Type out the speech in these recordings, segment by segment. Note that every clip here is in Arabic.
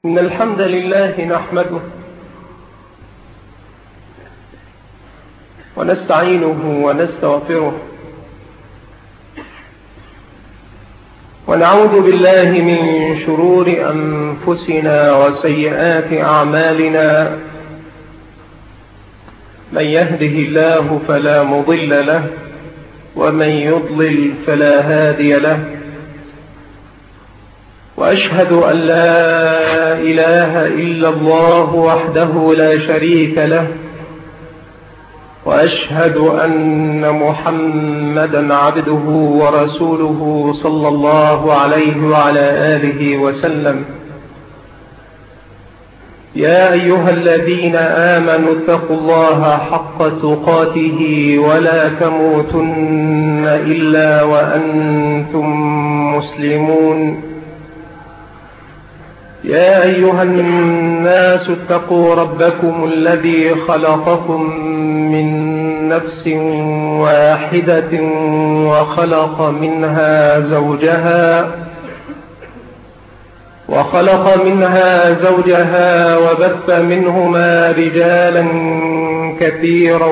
إن الحمد لله نحمده ونستعينه ونستغفره ونعوذ بالله من شرور أنفسنا وسيئات أعمالنا. من يهده الله فلا مضل له ومن يضلل فلا هادي له، وأشهد أن لا إله إلا الله وحده لا شريك له، وأشهد أن محمدا عبده ورسوله صلى الله عليه وعلى آله وسلم. يا أيها الذين آمنوا اتقوا الله حق تقاته ولا تموتن إلا وأنتم مسلمون. يا أيها الناس اتقوا ربكم الذي خلقكم من نفس واحدة وخلق منها زوجها وبث منهما رجالا كثيرا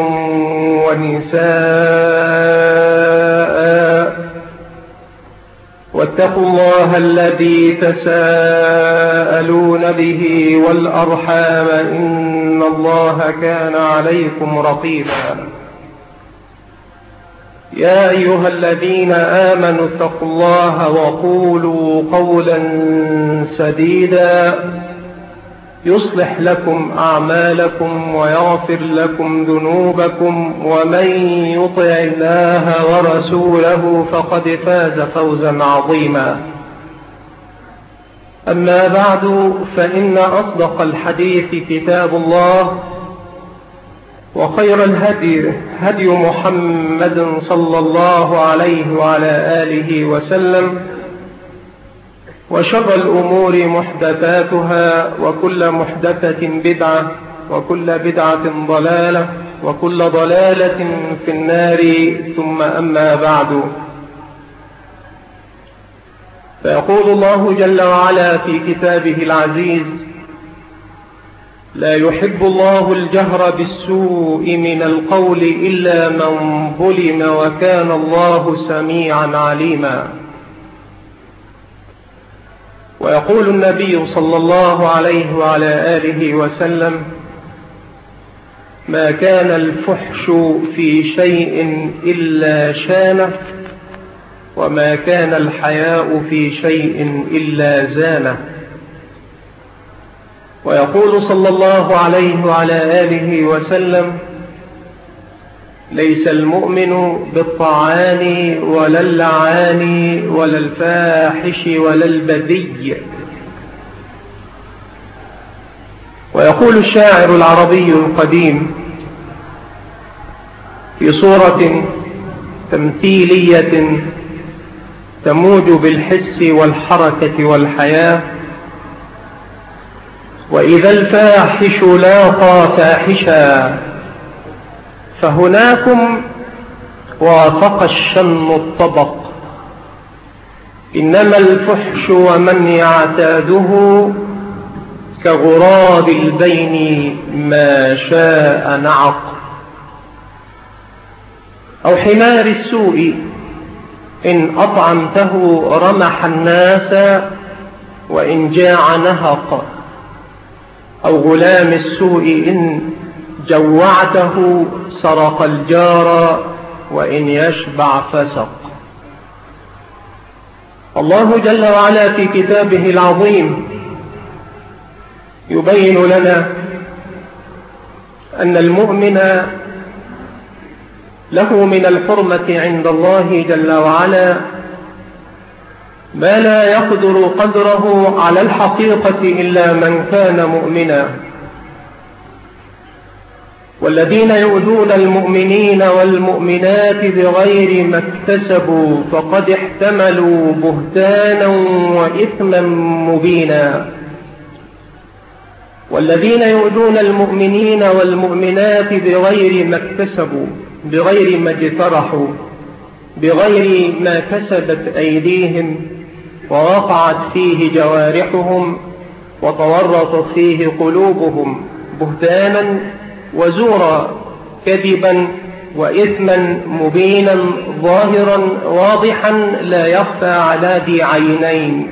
ونساء، واتقوا الله الذي تساءلون به والأرحام إن الله كان عليكم رقيبا. يا أيها الذين آمنوا اتقوا الله وقولوا قولا سديدا يصلح لكم أعمالكم ويغفر لكم ذنوبكم، ومن يطع الله ورسوله فقد فاز فوزا عظيما. أما بعد، فإن أصدق الحديث كتاب الله، وخير الهدي هدي محمد صلى الله عليه وعلى آله وسلم، وشر الأمور محدثاتها، وكل محدثة بدعة، وكل بدعة ضلالة، وكل ضلالة في النار. ثم أما بعد، فيقول الله جل وعلا في كتابه العزيز: لا يحب الله الجهر بالسوء من القول إلا من ظلم، وكان الله سميعا عليما. ويقول النبي صلى الله عليه وعلى آله وسلم: ما كان الفحش في شيء إلا شانه، وما كان الحياء في شيء إلا زانه. ويقول صلى الله عليه وعلى آله وسلم: ليس المؤمن بالطعان ولا اللعان ولا الفاحش ولا البذي. ويقول الشاعر العربي القديم في صورة تمثيلية تموج بالحس والحركة والحياة: وإذا الفاحش لاقى فاحشا فهناكم وافق الشن الطبق، إنما الفحش ومن يعتاده كغراب البين ما شاء نعق. أو حمار السوء إن أطعمته رمح الناس وإن جاع نهق، أو غلام السوء إن جوعته سرق الجار وإن يشبع فسق. الله جل وعلا في كتابه العظيم يبين لنا أن المؤمن له من الحرمة عند الله جل وعلا ما لا يقدر قدره على الحقيقة إلا من كان مؤمنا. والذين يؤذون المؤمنين والمؤمنات بغير ما اكتسبوا فقد احتملوا بهتانا وإثما مبينا. والذين يؤذون المؤمنين والمؤمنات بغير ما اكتسبوا، بغير ما اجترحوا، بغير ما كسبت أيديهم ووقعت فيه جوارحهم، وتورطت فيه قلوبهم بهتانا وزورا، كذبا وإثما مبينا ظاهرا واضحا لا يخفى على ذي عينين.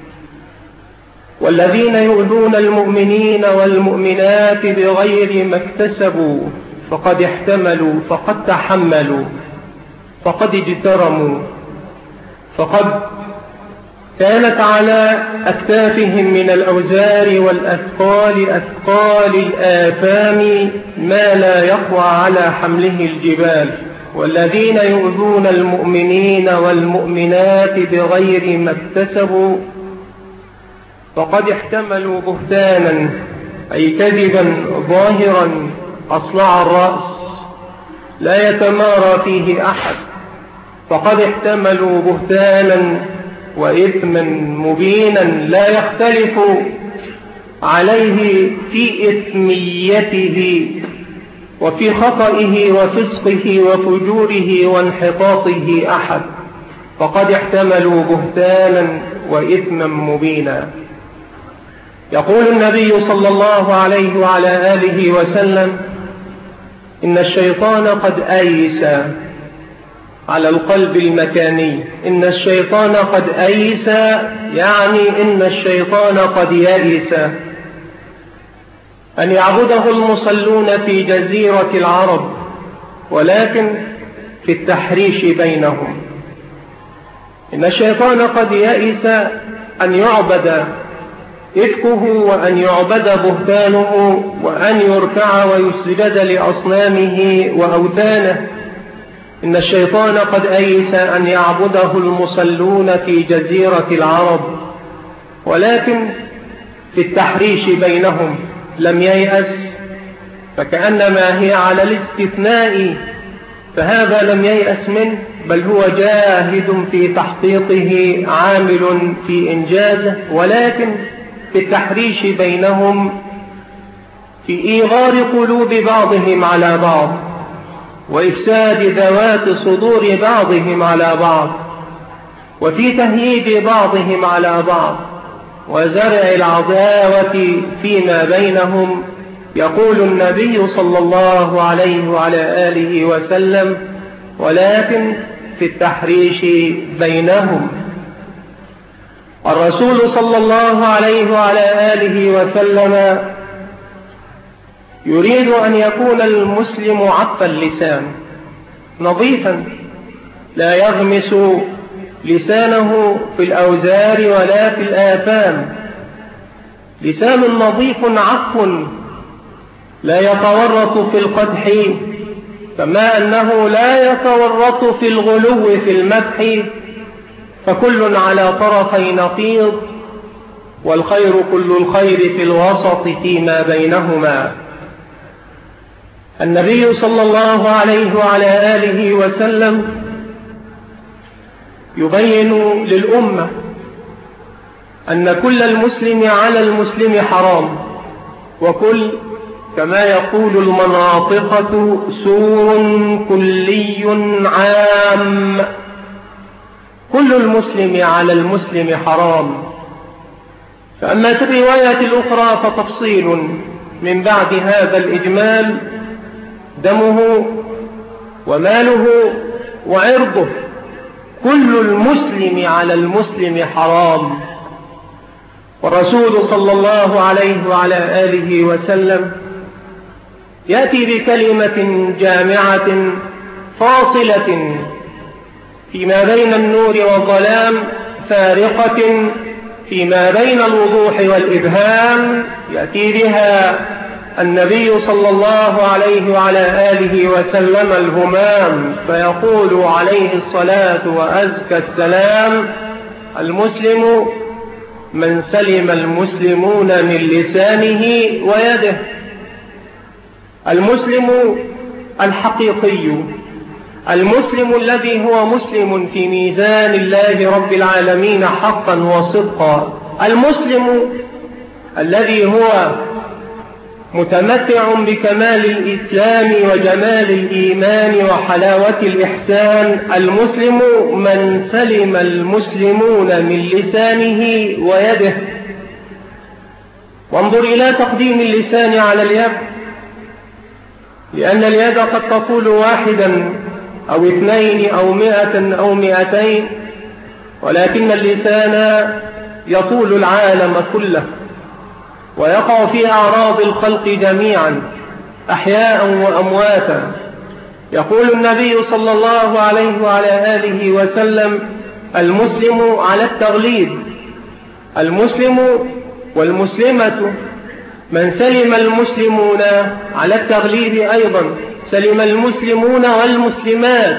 والذين يؤذون المؤمنين والمؤمنات بغير ما اكتسبوا فقد احتملوا، فقد تحملوا، فقد اجترموا، فقد كانت على أكتافهم من الأوزار والأثقال أثقال الآثام ما لا يقوى على حمله الجبال. والذين يؤذون المؤمنين والمؤمنات بغير ما اكتسبوا فقد احتملوا بهتانا، أي كذبا ظاهرا أصلع الرأس لا يتمارى فيه أحد، فقد احتملوا بهتانا وإثما مبينا لا يختلف عليه في إثميته وفي خطئه وفسقه وفجوره وانحطاطه أحد، فقد احتملوا بهتانا وإثما مبينا. يقول النبي صلى الله عليه وعلى آله وسلم: إن الشيطان قد أيس على القلب المكاني. إن الشيطان قد أيس، يعني إن الشيطان قد يئس أن يعبده المصلون في جزيرة العرب، ولكن في التحريش بينهم. إن الشيطان قد يئس أن يعبد إفكه، وأن يعبد بهتانه، وأن يركع ويسجد لأصنامه وأوثانه. إن الشيطان قد أيس أن يعبده المصلون في جزيرة العرب، ولكن في التحريش بينهم لم ييأس، فكأنما هي على الاستثناء، فهذا لم ييأس منه، بل هو جاهد في تحقيقه عامل في إنجازه، ولكن في التحريش بينهم، في إيغار قلوب بعضهم على بعض، وإفساد ذوات صدور بعضهم على بعض، وفي تهييج بعضهم على بعض، وزرع العداوة فيما بينهم. يقول النبي صلى الله عليه وعلى آله وسلم: ولكن في التحريش بينهم. الرسول صلى الله عليه وعلى آله وسلم يريد أن يكون المسلم عف اللسان نظيفا، لا يغمس لسانه في الأوزار ولا في الآثام. لسان نظيف عفو لا يتورط في القدح، كما أنه لا يتورط في الغلو في المدح، فكل على طرفي نقيض، والخير كل الخير في الوسط فيما بينهما. النبي صلى الله عليه وعلى آله وسلم يبين للأمة أن كل المسلم على المسلم حرام، وكل، كما يقول المناطقة، سور كلي عام. كل المسلم على المسلم حرام. فأما في الرواية الأخرى فتفصيل من بعد هذا الإجمال: دمه وماله وعرضه، كل المسلم على المسلم حرام. والرسول صلى الله عليه وعلى آله وسلم يأتي بكلمة جامعة فاصلة فيما بين النور والظلام، فارقة فيما بين الوضوح والإبهام. يأتي بها النبي صلى الله عليه وعلى آله وسلم الهمام، فيقول عليه الصلاة وأزكى السلام: المسلم من سلم المسلمون من لسانه ويده. المسلم الحقيقي، المسلم الذي هو مسلم في ميزان الله رب العالمين حقا وصدقا، المسلم الذي هو متمتع بكمال الإسلام وجمال الإيمان وحلاوة الإحسان، المسلم من سلم المسلمون من لسانه ويده. وانظر إلى تقديم اللسان على اليد، لأن اليد قد تطول واحدا أو اثنين أو 100 أو 200، ولكن اللسان يطول العالم كله ويقع في أعراض الخلق جميعا أحياء وأمواتا. يقول النبي صلى الله عليه وعلى آله وسلم: المسلم على التغليب، المسلم والمسلمة من سلم المسلمون على التغليب أيضا سلم المسلمون والمسلمات.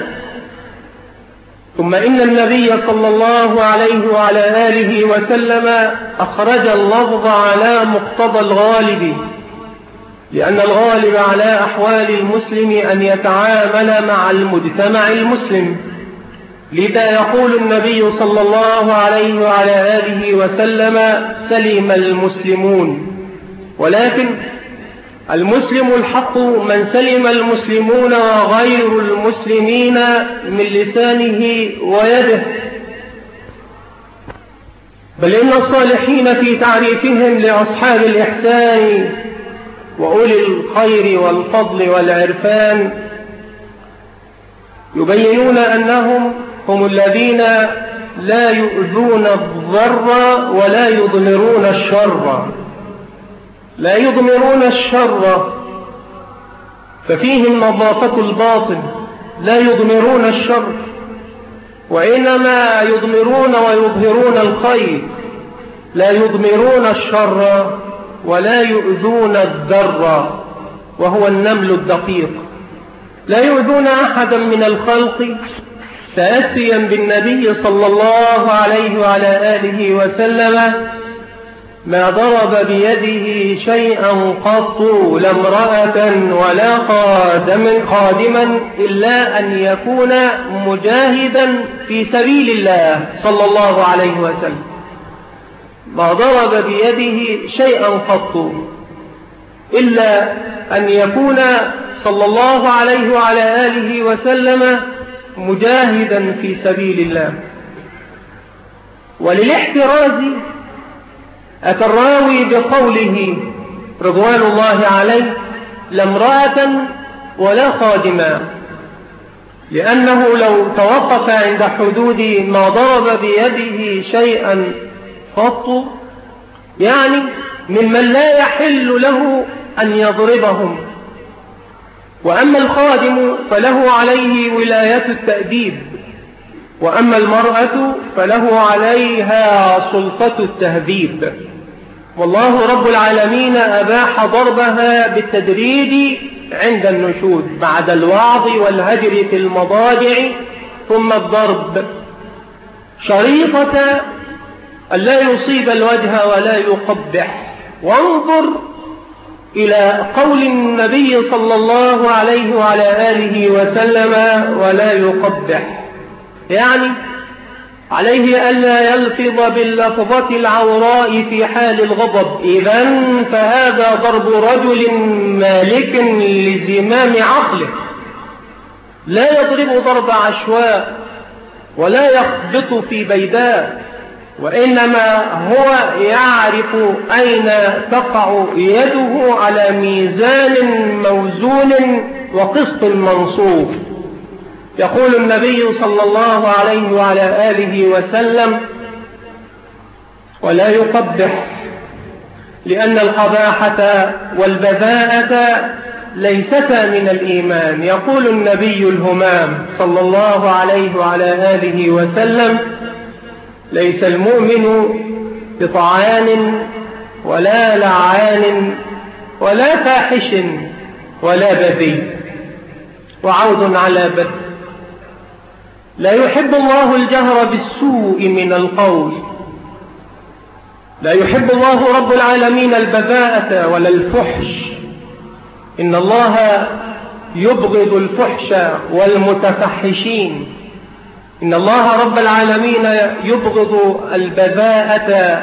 ثم إن النبي صلى الله عليه وعلى آله وسلم أخرج اللفظ على مقتضى الغالب، لأن الغالب على أحوال المسلم أن يتعامل مع المجتمع المسلم. لذا يقول النبي صلى الله عليه وعلى آله وسلم: سلم المسلمون. ولكن المسلم الحق من سلم المسلمون وغير المسلمين من لسانه ويده. بل إن الصالحين في تعريفهم لأصحاب الإحسان وأولي الخير والفضل والعرفان يبينون أنهم هم الذين لا يؤذون الضر ولا يضمرون الشر، لا يضمرون الشر ففيهم نظافة الباطن، لا يضمرون الشر، وإنما يضمرون ويظهرون الخير، لا يضمرون الشر ولا يؤذون الذر وهو النمل الدقيق. لا يؤذون أحدا من الخلق تأسيا بالنبي صلى الله عليه وعلى آله وسلم: ما ضرب بيده شيئا قط لا امرأة ولا خادما إلا أن يكون مجاهدا في سبيل الله صلى الله عليه وسلم. ما ضرب بيده شيئا قط إلا أن يكون صلى الله عليه وعلى آله وسلم مجاهدا في سبيل الله. وللاحتراز أتى الراوي بقوله رضوان الله عليه: لا امرأة ولا خادما، لأنه لو توقف عند حدود ما ضرب بيده شيئا قط يعني ممن لا يحل له أن يضربهم. وأما الخادم فله عليه ولاية التأديب، وأما المرأة فله عليها سلطة التهذيب. والله رب العالمين أباح ضربها بالتدريج عند النشود بعد الوعظ والهجر في المضاجع ثم الضرب، شريطة ألا يصيب الوجه ولا يقبح. وانظر إلى قول النبي صلى الله عليه وعلى آله وسلم: ولا يقبح، يعني عليه ألا يلفظ باللفظة العوراء في حال الغضب. إذن فهذا ضرب رجل مالك لزمام عقله، لا يضرب ضرب عشواء ولا يخبط في بيداء، وإنما هو يعرف أين تقع يده على ميزان موزون وقسط منصوب. يقول النبي صلى الله عليه وعلى آله وسلم: ولا يقبح، لأن القباحة والبذاءة ليستا من الإيمان. يقول النبي الهمام صلى الله عليه وعلى آله وسلم: ليس المؤمن بطعان ولا لعان ولا فاحش ولا بذيء. وعود على بذ. لا يحب الله الجهر بالسوء من القول، لا يحب الله رب العالمين البذاءة ولا الفحش. إن الله يبغض الفحش والمتفحشين. إن الله رب العالمين يبغض البذاءة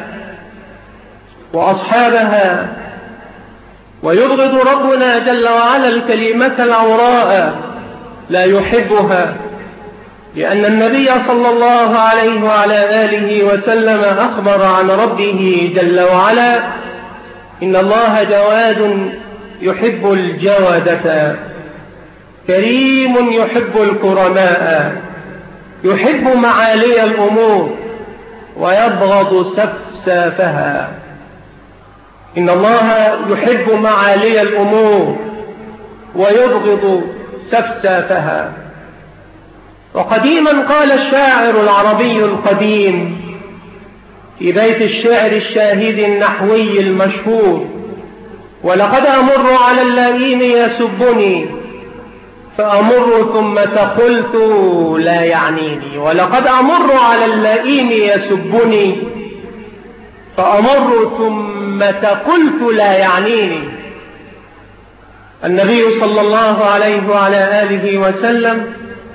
وأصحابها، ويبغض ربنا جل وعلا الكلمة العوراء، لا يحبها، لأن النبي صلى الله عليه وعلى آله وسلم أخبر عن ربه جل وعلا إن الله جواد يحب الجودة، كريم يحب الكرماء، يحب معالي الأمور ويبغض سفسافها. إن الله يحب معالي الأمور ويبغض سفسافها. وقديما قال الشاعر العربي القديم في بيت الشعر الشاهد النحوي المشهور: ولقد أمر على اللئيم يسبني فأمر ثم قلت لا يعنيني. ولقد أمر على اللئيم يسبني فأمر ثم قلت لا يعنيني. النبي صلى الله عليه وعلى آله وسلم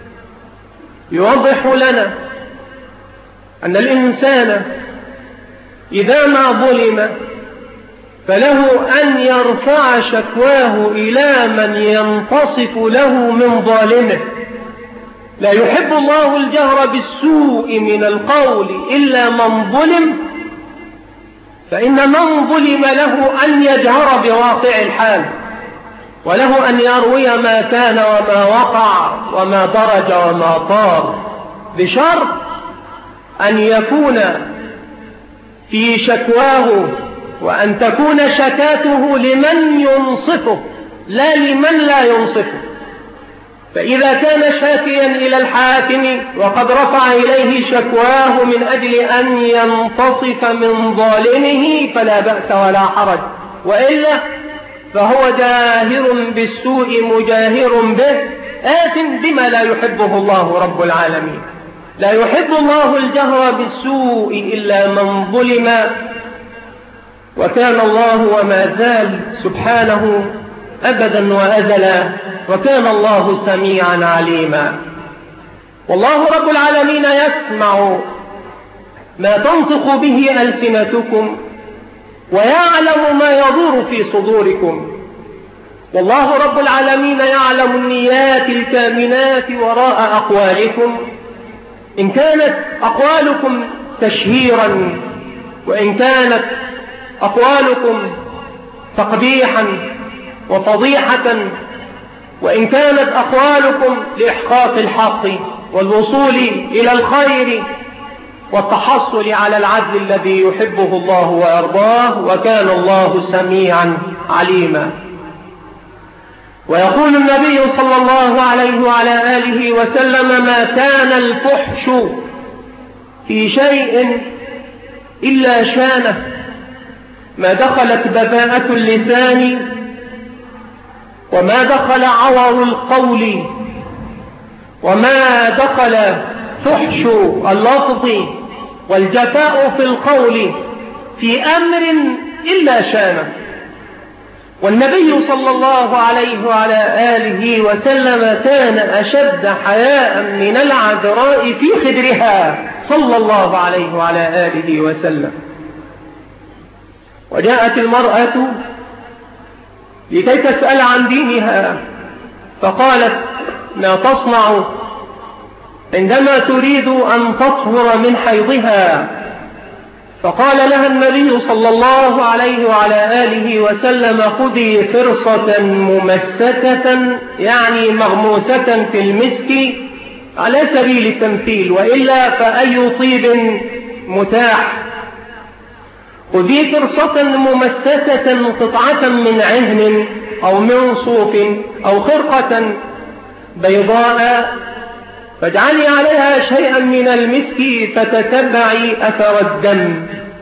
يوضح لنا أن الإنسان إذا ما ظلم فله أن يرفع شكواه إلى من ينتصف له من ظالمه. لا يحب الله الجهر بالسوء من القول إلا من ظلم، فإن من ظلم له أن يجهر بواقع الحال، وله أن يروي ما كان وما وقع وما درج وما طار، بشرط أن يكون في شكواه وأن تكون شكاته لمن ينصفه لا لمن لا ينصفه. فإذا كان شاكيا إلى الحاكم وقد رفع إليه شكواه من أجل أن ينتصف من ظالمه فلا بأس ولا حرج، وإلا فهو جاهر بالسوء مجاهر به، آثم بما لا يحبه الله رب العالمين. لا يحب الله الجهر بالسوء إلا من ظلم، وكان الله وما زال سبحانه أبدا وأزلا، وكان الله سميعا عليما. والله رب العالمين يسمع ما تنطق به ألسنتكم ويعلم ما يدور في صدوركم. والله رب العالمين يعلم النيات الكامنات وراء أقوالكم، إن كانت أقوالكم تشهيرا، وإن كانت أقوالكم تقبيحا وفضيحة، وإن كانت أقوالكم لإحقاق الحق والوصول إلى الخير والتحصل على العدل الذي يحبه الله ويرضاه، وكان الله سميعا عليما. ويقول النبي صلى الله عليه وعلى آله وسلم: ما كان الفحش في شيء إلا شانه، ما دخلت بذاءة اللسان وما دخل عور القول وما دخل فحش اللفظ والجفاء في القول في أمر إلا شانه. والنبي صلى الله عليه وعلى آله وسلم كان أشد حياء من العذراء في خدرها صلى الله عليه وعلى آله وسلم. وجاءت المرأة لكي تسأل عن دينها، فقالت: ما تصنع عندما تريد أن تطهر من حيضها؟ فقال لها النبي صلى الله عليه وعلى آله وسلم: خذي فرصة ممسكة، يعني مغموسة في المسك على سبيل التمثيل، وإلا فأي طيب متاح. خذي فرصة ممسكة، قطعة من عهن أو من صوف أو خرقة بيضاء، فاجعلي عليها شيئا من المسك فتتبعي أثر الدم.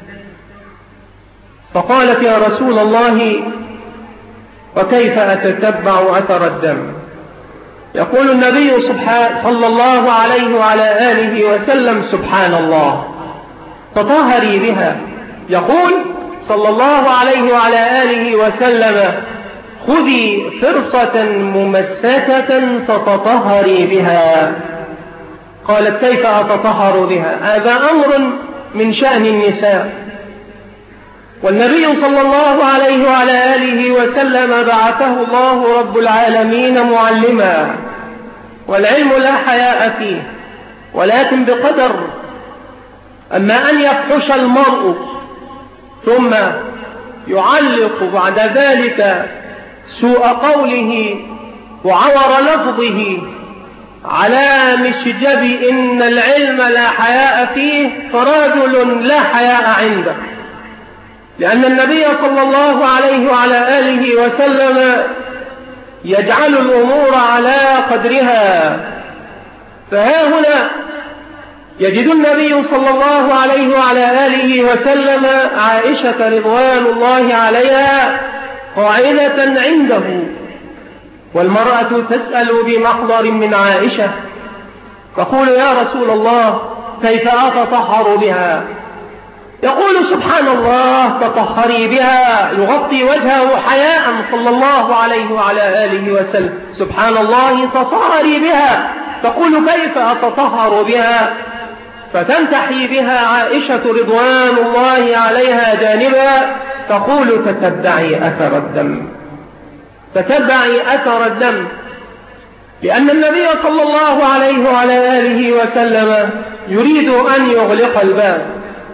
فقالت: يا رسول الله، وكيف أتتبع أثر الدم؟ يقول النبي صلى الله عليه وعلى آله وسلم: سبحان الله، تطهري بها. يقول صلى الله عليه وعلى آله وسلم: خذي فرصة ممسكة فتطهري بها. قالت: كيف أتطهر بها؟ هذا أمر من شأن النساء. والنبي صلى الله عليه وعلى آله وسلم بعثه الله رب العالمين معلما، والعلم لا حياء فيه، ولكن بقدر. أما أن يفحش المرء ثم يعلق بعد ذلك سوء قوله وعور لفظه على مشجب إن العلم لا حياء فيه فرجل لا حياء عنده، لأن النبي صلى الله عليه وعلى آله وسلم يجعل الأمور على قدرها. فها هنا يجد النبي صلى الله عليه وعلى آله وسلم عائشة رضوان الله عليها قاعدة عنده، والمرأة تسأل بمحضر من عائشة تقول يا رسول الله كيف أتطهر بها؟ يقول سبحان الله تطهري بها، يغطي وجهه حياء صلى الله عليه وعلى آله وسلم، سبحان الله تطهري بها. تقول كيف أتطهر بها؟ فتنتحي بها عائشة رضوان الله عليها جانبا تقول تتبعي أثر الدم، تتبعي أثر الدم، لأن النبي صلى الله عليه وعلى آله وسلم يريد أن يغلق الباب،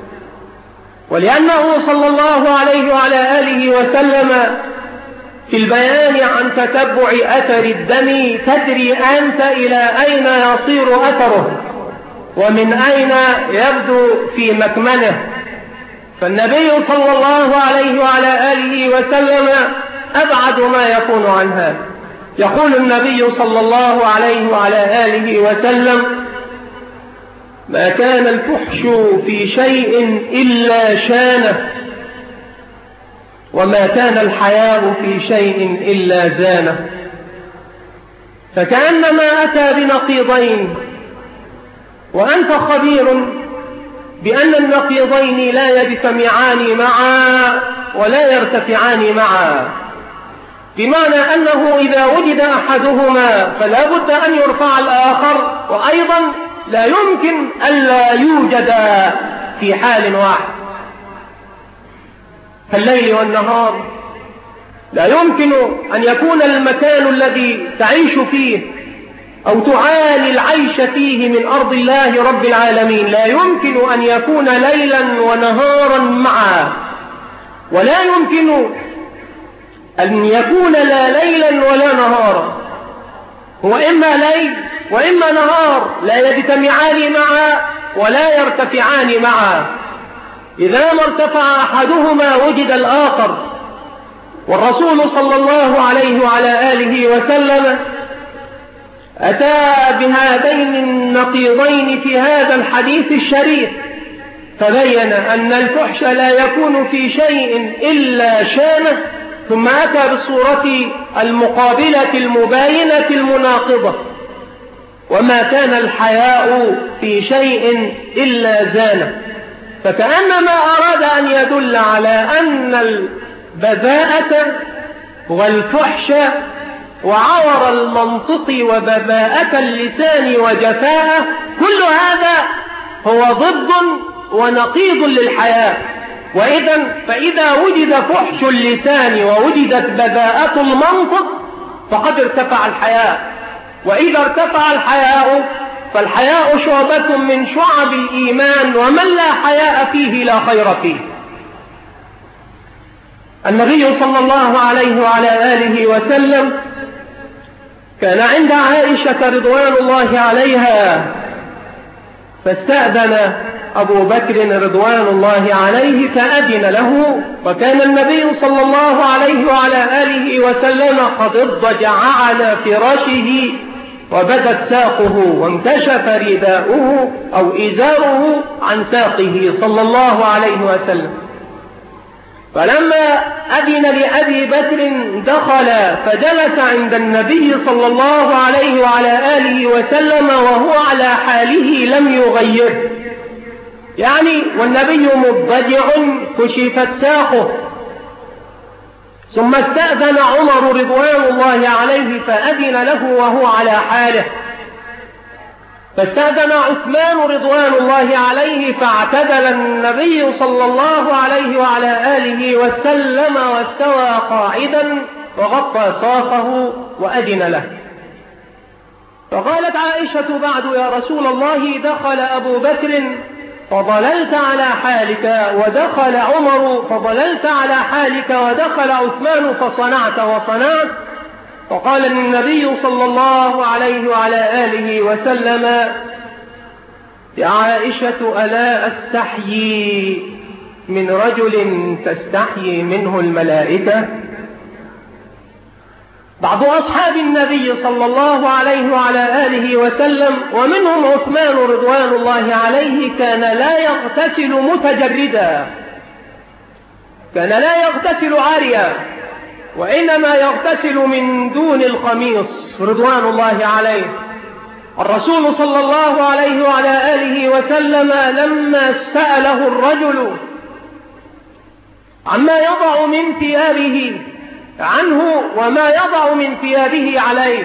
ولأنه صلى الله عليه وعلى آله وسلم في البيان عن تتبع أثر الدم تدري أنت إلى أين يصير أثره ومن أين يبدو في مكمنه. فالنبي صلى الله عليه وعلى آله وسلم أبعد ما يكون عن هذا. يقول النبي صلى الله عليه وعلى آله وسلم ما كان الفحش في شيء إلا شانه، وما كان الحياء في شيء إلا زانه. فكأنما أتى بنقيضين، وأنت خبير بأن النقيضين لا يجتمعان معا ولا يرتفعان معا، بمعنى أنه إذا وجد أحدهما فلا بد أن يرفع الآخر، وأيضا لا يمكن ألا يوجد في حال واحد. فالليل والنهار لا يمكن أن يكون المكان الذي تعيش فيه أو تعاني العيش فيه من أرض الله رب العالمين لا يمكن أن يكون ليلا ونهارا معا، ولا يمكن أن يكون لا ليلا ولا نهارا، هو إما ليل وإما نهار لا يجتمعان معا ولا يرتفعان معا. إذا ما ارتفع أحدهما وجد الآخر. والرسول صلى الله عليه وعلى آله وسلم أتى بهذين النقيضين في هذا الحديث الشريف، فبين أن الفحش لا يكون في شيء إلا شانه، ثم أتى بالصورة المقابلة المباينة المناقضة وما كان الحياء في شيء إلا زانه. فكأنما أراد أن يدل على أن البذاءة والفحش وعور المنطق وبذاءة اللسان وجفاءه كل هذا هو ضد ونقيض للحياء. فإذا وجد فحش اللسان ووجدت بذاءة المنطق فقد ارتفع الحياء، وإذا ارتفع الحياء فالحياء شعبة من شعب الإيمان، ومن لا حياء فيه لا خير فيه. النبي صلى الله عليه وعلى آله وسلم كان عند عائشة رضوان الله عليها، فاستأذن أبو بكر رضوان الله عليه فأذن له، وكان النبي صلى الله عليه وعلى آله وسلم قد اضطجع على فراشه وبدت ساقه وانكشف رداؤه أو إزاره عن ساقه صلى الله عليه وسلم. فلما أذن لأبي بكر دخل فجلس عند النبي صلى الله عليه وعلى آله وسلم وهو على حاله لم يغير، يعني والنبي مضطجع كشفت ساقه. ثم استأذن عمر رضوان الله عليه فأذن له وهو على حاله، فاستأذن عثمان رضوان الله عليه فاعتدل النبي صلى الله عليه وعلى آله وسلم واستوى قاعدا وغطى ساقه وأذن له. فقالت عائشة بعد يا رسول الله دخل أبو بكر فضللت على حالك ودخل عمر، فضللت على حالك ودخل عثمان فصنعت وصنعت. فقال النبي صلى الله عليه وعلى آله وسلم: يا عائشة ألا أستحيي من رجل تستحيي منه الملائكة؟ بعض أصحاب النبي صلى الله عليه وعلى آله وسلم ومنهم عثمان رضوان الله عليه كان لا يغتسل متجردا، كان لا يغتسل عاريا، وإنما يغتسل من دون القميص رضوان الله عليه. الرسول صلى الله عليه وعلى آله وسلم لما سأله الرجل عما يضع من ثيابه عنه وما يضع من ثيابه عليه،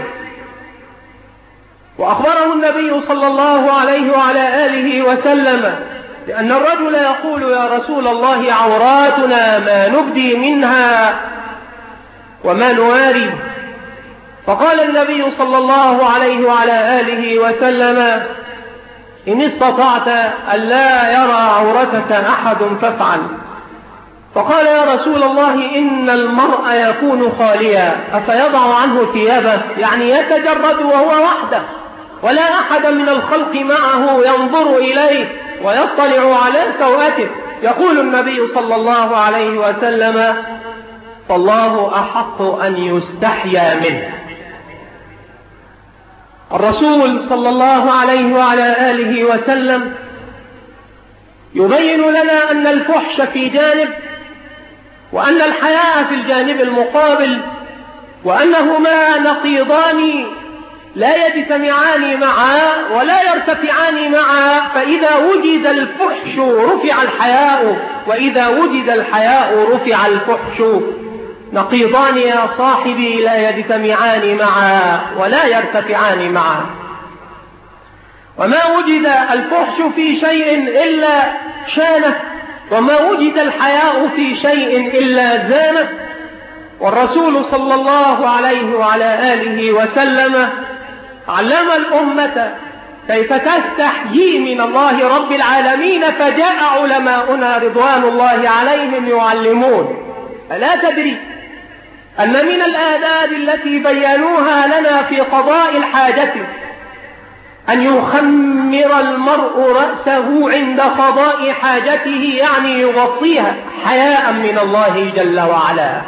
وأخبره النبي صلى الله عليه وعلى آله وسلم لأن الرجل يقول: يا رسول الله عوراتنا ما نبدي منها وما نواري. فقال النبي صلى الله عليه وعلى آله وسلم: إن استطعت أن لا يرى عورتك أحد فافعل. فقال: يا رسول الله إن المرء يكون خاليا أفيضع عنه ثيابه؟ يعني يتجرد وهو وحده ولا أحد من الخلق معه ينظر إليه ويطلع على سوءته. يقول النبي صلى الله عليه وسلم: فالله أحق أن يستحيا منه. الرسول صلى الله عليه وعلى آله وسلم يبين لنا أن الفحش في جانب وأن الحياء في الجانب المقابل، وأنهما نقيضان لا يجتمعان معا ولا يرتفعان معا، فإذا وجد الفحش رفع الحياء، وإذا وجد الحياء رفع الفحش. نقيضان يا صاحبي لا يجتمعان معا ولا يرتفعان معا. وما وجد الفحش في شيء إلا شانه، وما وجد الحياء في شيء إلا زانه. والرسول صلى الله عليه وعلى آله وسلم علم الأمة كيف تستحيي من الله رب العالمين، فجاء علماؤنا رضوان الله عليهم يعلمون. ألا تدري أن من الآداب التي بينوها لنا في قضاء الحاجة أن يخمر المرء رأسه عند قضاء حاجته، يعني يغطيها حياء من الله جل وعلا،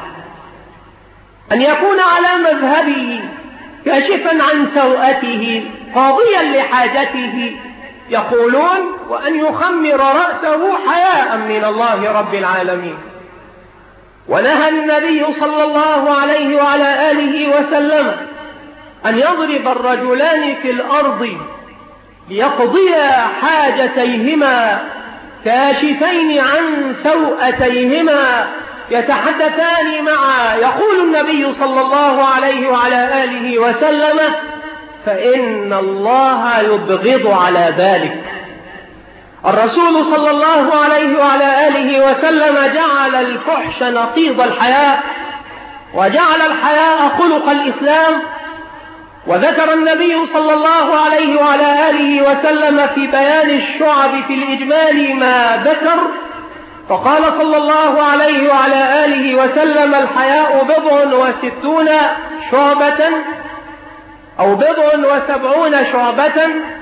أن يكون على مذهبه كاشفا عن سوءته قاضيا لحاجته يقولون، وأن يخمر رأسه حياء من الله رب العالمين. ونهى النبي صلى الله عليه وعلى آله وسلم أن يضرب الرجلان في الأرض ليقضيا حاجتيهما كاشفين عن سوءتيهما يتحدثان معا. يقول النبي صلى الله عليه وعلى آله وسلم: فإن الله يبغض على ذلك. الرسول صلى الله عليه وعلى آله وسلم جعل الفحش نقيض الحياء، وجعل الحياء خلق الإسلام. وذكر النبي صلى الله عليه وعلى آله وسلم في بيان الشعب في الإجمال ما ذكر، فقال صلى الله عليه وعلى آله وسلم: الحياء 67 شعبة أو 70 شعبة.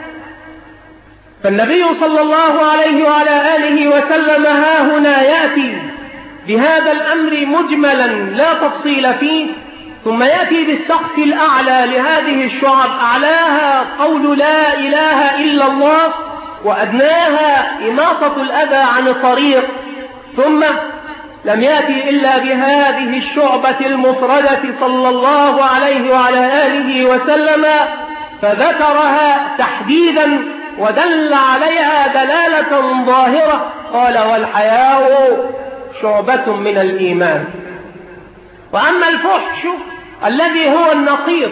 فالنبي صلى الله عليه وعلى آله وسلم ها هنا يأتي بهذا الأمر مجملا لا تفصيل فيه، ثم يأتي بالسقف الأعلى لهذه الشعب، أعلاها قول لا إله إلا الله، وأدناها إماطة الأذى عن الطريق. ثم لم يأتي إلا بهذه الشعبة المفردة صلى الله عليه وعلى آله وسلم، فذكرها تحديدا ودل عليها دلالة ظاهرة، قال: والحياء شعبة من الإيمان. وأما الفحش الذي هو النقيض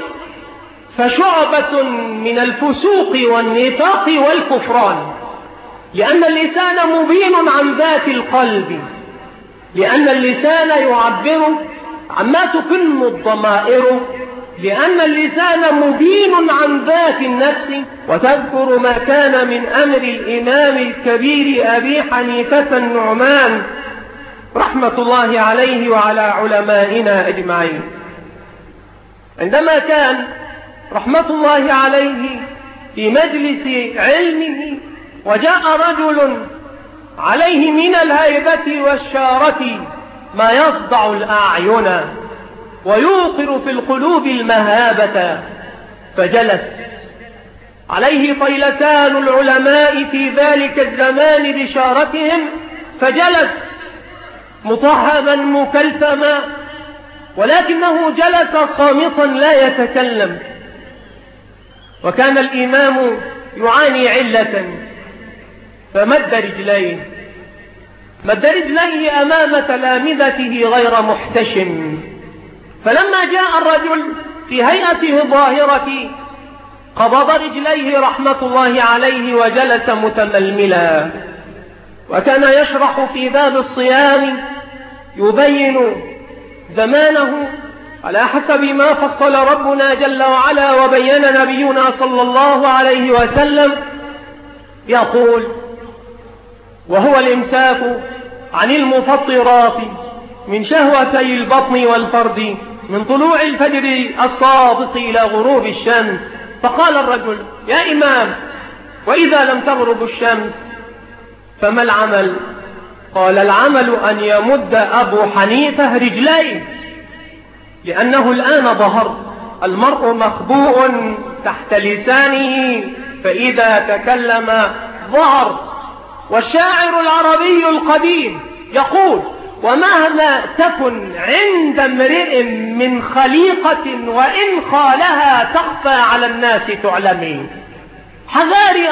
فشعبة من الفسوق والنفاق والكفران، لأن اللسان مبين عن ذات القلب، لأن اللسان يعبر عما تكن الضمائر لأن اللسان مبين عن ذات النفس. وتذكر ما كان من أمر الإمام الكبير أبي حنيفة النعمان رحمة الله عليه وعلى علمائنا أجمعين، عندما كان رحمة الله عليه في مجلس علمه وجاء رجل عليه من الهيبة والشارة ما يصدع الأعين ويوقر في القلوب المهابة، فجلس عليه طيلسان العلماء في ذلك الزمان بشارتهم، فجلس مطهبا مكلثما، ولكنه جلس صامتا لا يتكلم. وكان الإمام يعاني علة، فمد رجليه أمام تلامذته غير محتشم. فلما جاء الرجل في هيئته الظاهرة قبض رجليه رحمة الله عليه وجلس متململا. وكان يشرح في باب الصيام يبين زمانه على حسب ما فصل ربنا جل وعلا وبين نبينا صلى الله عليه وسلم، يقول: وهو الإمساك عن المفطرات من شهوتي البطن والفرد من طلوع الفجر الصادق إلى غروب الشمس. فقال الرجل: يا إمام، وإذا لم تغرب الشمس فما العمل؟ قال: العمل أن يمد أبو حنيفة رجليه، لأنه الآن ظهر، المرء مخبوء تحت لسانه فإذا تكلم ظهر. والشاعر العربي القديم يقول: ومهما تكن عند امرئ من خليقة وإن خالها تخفى على الناس تعلمين. حذاري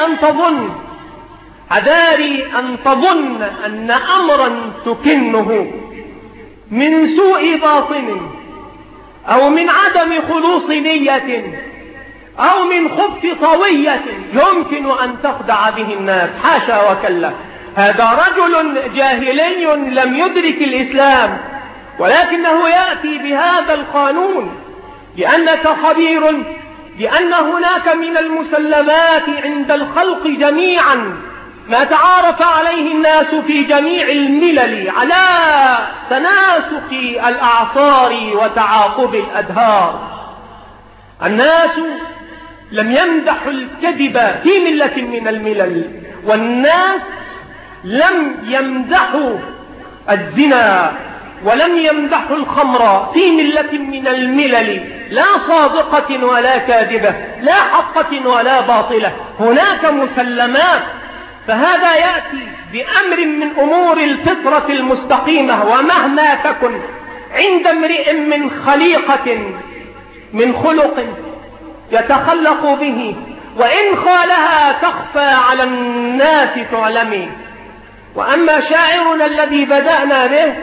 أن تظن أن أمرا تكنه من سوء باطن أو من عدم خلوص نية أو من خبث طوية يمكن أن تخدع به الناس. حاشا وكلا، هذا رجل جاهلي لم يدرك الإسلام، ولكنه يأتي بهذا القانون لأنك خبير بأن هناك من المسلمات عند الخلق جميعا ما تعارف عليه الناس في جميع الملل على تناسق الأعصار وتعاقب الأدهار. الناس لم يمدحوا الكذب في ملة من الملل، والناس لم يمدحوا الزنا ولم يمدحوا الخمر في ملة من الملل، لا صادقة ولا كاذبة، لا حقة ولا باطلة، هناك مسلمات. فهذا يأتي بأمر من أمور الفطرة المستقيمة، ومهما تكن عند امرئ من خليقة من خلق يتخلق به وإن خالها تخفى على الناس تعلمي. وأما شاعرنا الذي بدأنا به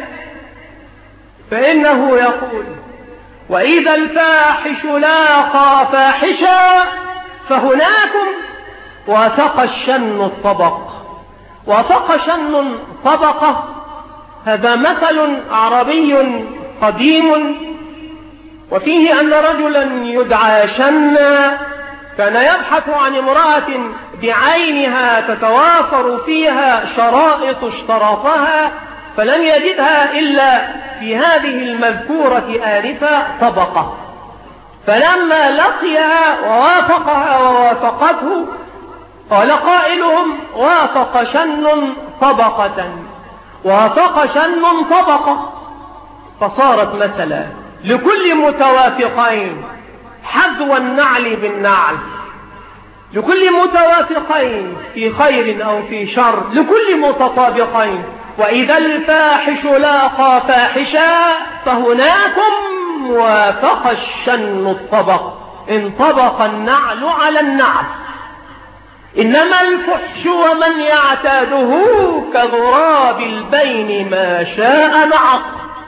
فإنه يقول: وإذا الفاحش لاقى فاحشا فهناكم وثق الشن الطبق. وثق شن طبقة، هذا مثل عربي قديم، وفيه أن رجلا يدعى شنا كان يبحث عن امرأة بعينها تتوافر فيها شرائط اشترطها، فلم يجدها إلا في هذه المذكورة آنفا طبقة. فلما لقيها ووافقها ووافقته قال قائلهم: وافق شن طبقة، وافق شن طبقة. فصارت مثلا لكل متوافقين حذو النعل بالنعل، لكل متوافقين في خير أو في شر، لكل متطابقين. وإذا الفاحش لاقى فاحشا فهناكم وافق الشن الطبق، انطبق النعل على النعل. إنما الفحش ومن يعتاده كغراب البين ما شاء نعق،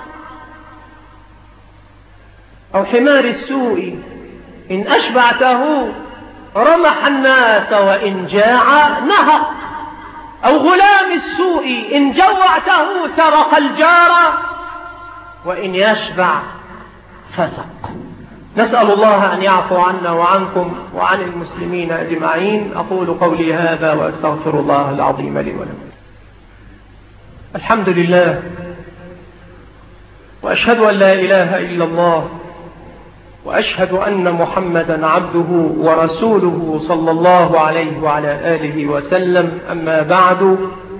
أو حمار السوء إن أشبعته رمح الناس وإن جاع نهق، أو غلام السوء إن جوعته سرق الجار وإن يشبع فسق. نسأل الله أن يعفو عنا وعنكم وعن المسلمين أجمعين. أقول قولي هذا وأستغفر الله العظيم لي ولكم. الحمد لله، وأشهد أن لا إله إلا الله، وأشهد أن محمدا عبده ورسوله صلى الله عليه وعلى آله وسلم. أما بعد،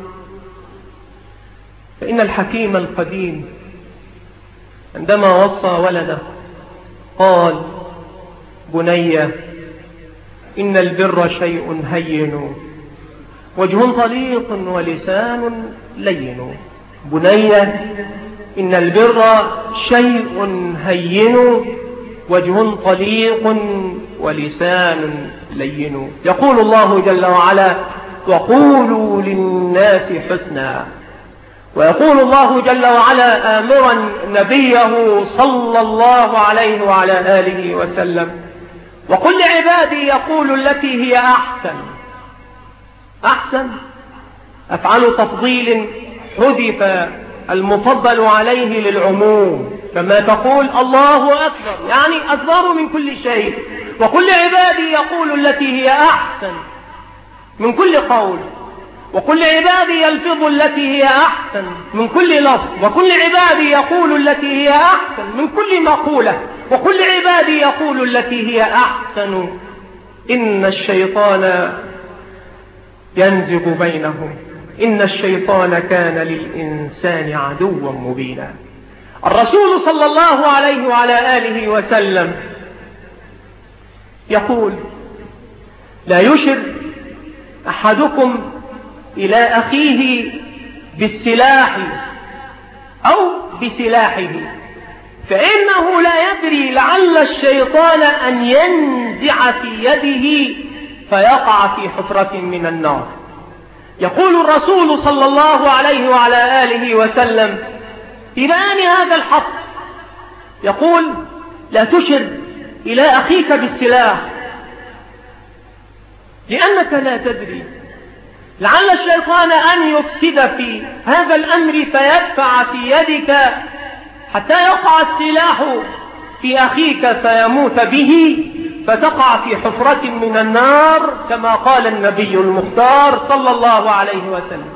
فإن الحكيم القديم عندما وصى ولده قال: بني إن البر شيء هين وجه طليق ولسان لين. بني إن البر شيء هين وجه طليق ولسان لين. يقول الله جل وعلا: وقولوا للناس حسنا. ويقول الله جل وعلا آمرا نبيه صلى الله عليه وعلى آله وسلم: وقل لعبادي يقول التي هي أحسن. أحسن أفعل تفضيل حذف المفضل عليه للعموم، كما تقول الله أكبر يعني أكبر من كل شيء. وقل لعبادي يقول التي هي أحسن من كل قول. وكل عبادي يلفظ التي هي أحسن من كل لفظ. وكل عبادي يقول التي هي أحسن من كل مقولة. وكل عبادي يقول التي هي أحسن. إن الشيطان ينزغ بينهم إن الشيطان كان للإنسان عدوا مبينا. الرسول صلى الله عليه وعلى آله وسلم يقول: لا يشر أحدكم إلى أخيه بالسلاح أو بسلاحه، فإنه لا يدري لعل الشيطان أن ينزع في يده فيقع في حفرة من النار. يقول الرسول صلى الله عليه وعلى آله وسلم في بيان هذا الحق، يقول: لا تشر إلى أخيك بالسلاح، لأنك لا تدري لعل الشيطان أن يفسد في هذا الأمر فيدفع في يدك حتى يقع السلاح في أخيك فيموت به فتقع في حفرة من النار، كما قال النبي المختار صلى الله عليه وسلم.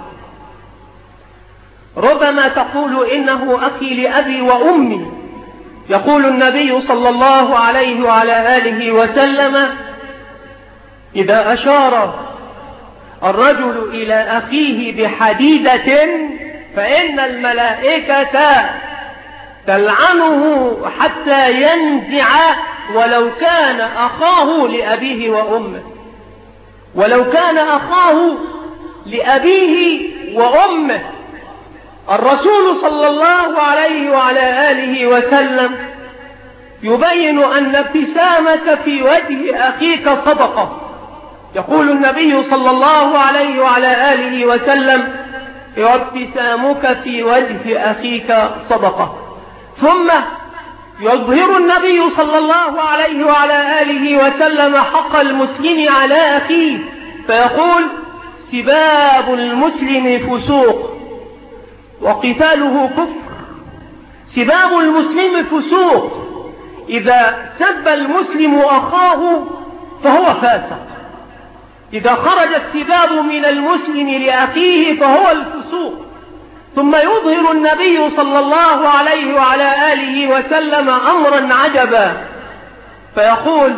ربما تقول: إنه أخي لأبي وأمي. يقول النبي صلى الله عليه وعلى آله وسلم: إذا أشار الرجل إلى أخيه بحديدة فإن الملائكة تلعنه حتى ينزع، ولو كان أخاه لأبيه وأمه. ولو كان أخاه لأبيه وأمه. الرسول صلى الله عليه وعلى آله وسلم يبين أن ابتسامة في وجه أخيك صدقة. يقول النبي صلى الله عليه وعلى آله وسلم: وابتسامك في وجه أخيك صدقة. ثم يظهر النبي صلى الله عليه وعلى آله وسلم حق المسلم على أخيه فيقول: سباب المسلم فسوق وقتاله كفر. سباب المسلم فسوق، إذا سب المسلم أخاه فهو فاسق. إذا خرج السباب من المسلم لأخيه فهو الفسوق. ثم يظهر النبي صلى الله عليه وعلى آله وسلم أمرا عجبا فيقول: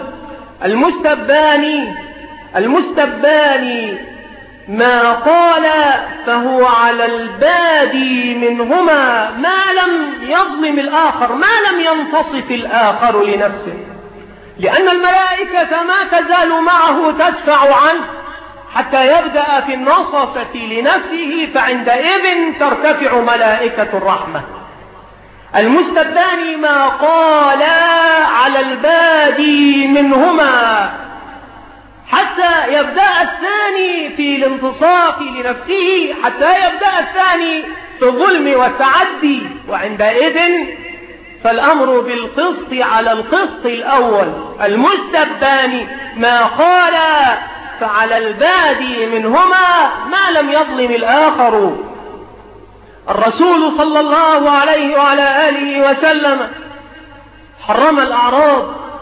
المستبان ما قال فهو على البادي منهما ما لم يظلم الآخر، ما لم ينتصف الآخر لنفسه، لأن الملائكة ما تزال معه تدفع عنه حتى يبدأ في النصفة لنفسه، فعندئذ ترتفع ملائكة الرحمة. المستبان ما قال على البادي منهما حتى يبدأ الثاني في الانتصاف لنفسه، حتى يبدأ الثاني في الظلم والتعدي، وعندئذ فالأمر بالقسط على القسط الأول. المستبان ما قال فعلى البادي منهما ما لم يظلم الآخر. الرسول صلى الله عليه وعلى آله وسلم حرم الأعراض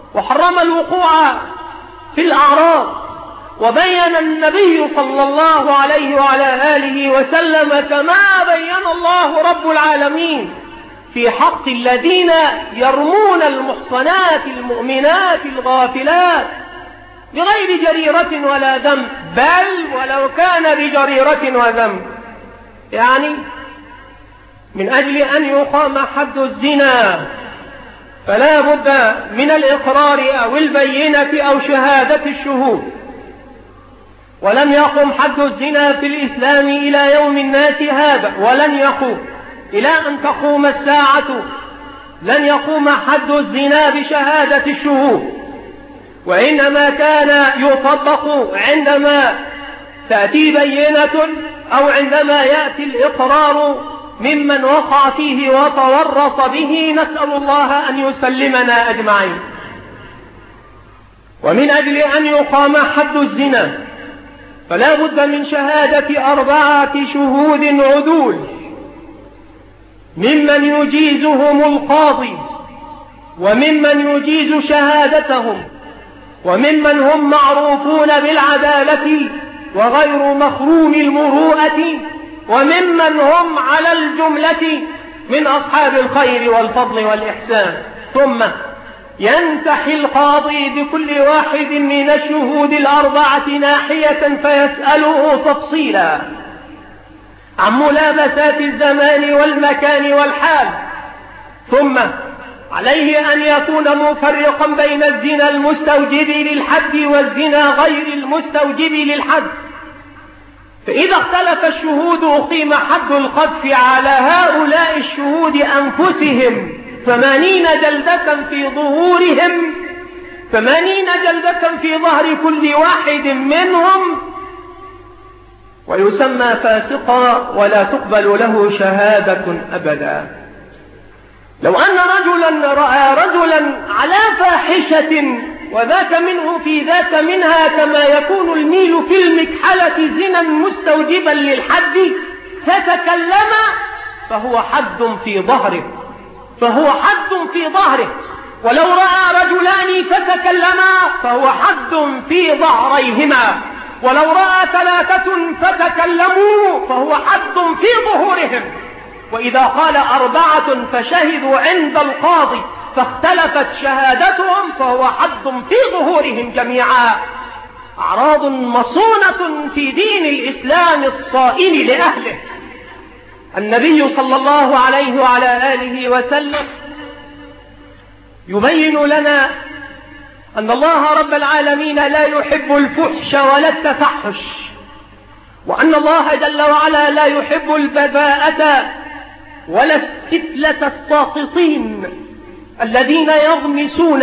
وحرم الوقوع في الأعراض. وبين النبي صلى الله عليه وعلى آله وسلم كما بين الله رب العالمين في حق الذين يرمون المحصنات المؤمنات الغافلات بغير جريرة ولا ذنب، بل ولو كان بجريرة وذنب، يعني من أجل أن يقام حد الزنا فلا بد من الإقرار أو البينة أو شهادة الشهود. ولم يقم حد الزنا في الإسلام إلى يوم الناس هذا، ولن يقوم إلى أن تقوم الساعة، لن يقوم حد الزنا بشهادة الشهود، وإنما كان يطبق عندما تأتي بينة أو عندما يأتي الإقرار ممن وقع فيه وتورط به، نسأل الله أن يسلمنا أجمعين. ومن أجل أن يقام حد الزنا فلا بد من شهادة 4 شهود عدول ممن يجيزهم القاضي وممن يجيز شهادتهم وممن هم معروفون بالعدالة وغير مخروم المروءة وممن هم على الجملة من أصحاب الخير والفضل والإحسان. ثم ينتحي القاضي بكل واحد من الشهود 4 ناحية فيسأله تفصيلا عن ملابسات الزمان والمكان والحال. ثم عليه أن يكون مفرقا بين الزنا المستوجب للحد والزنا غير المستوجب للحد، فإذا اختلف الشهود أقيم حد القذف على هؤلاء الشهود أنفسهم 80 جلدة في ظهورهم، 80 جلدة في ظهر كل واحد منهم، ويسمى فاسقا ولا تقبل له شهادة أبدا. لو أن رجلا رأى رجلا على فاحشة وذاك منه في ذاك منها كما يكون الميل في المكحلة زنا مستوجبا للحد فتكلم فهو حد في ظهره، فهو حد في ظهره. ولو رأى رجلان فتكلما فهو حد في ظهريهما، ولو رأى 3 فتكلموا فهو حد في ظهورهم. وإذا قال 4 فشهدوا عند القاضي فاختلفت شهادتهم فهو حد في ظهورهم جميعا. أعراض مصونة في دين الإسلام الصائل لأهله. النبي صلى الله عليه وعلى آله وسلم يبين لنا أن الله رب العالمين لا يحب الفحش ولا التفحش، وأن الله جل وعلا لا يحب البذاءة ولا الستلة الساقطين الذين يغمسون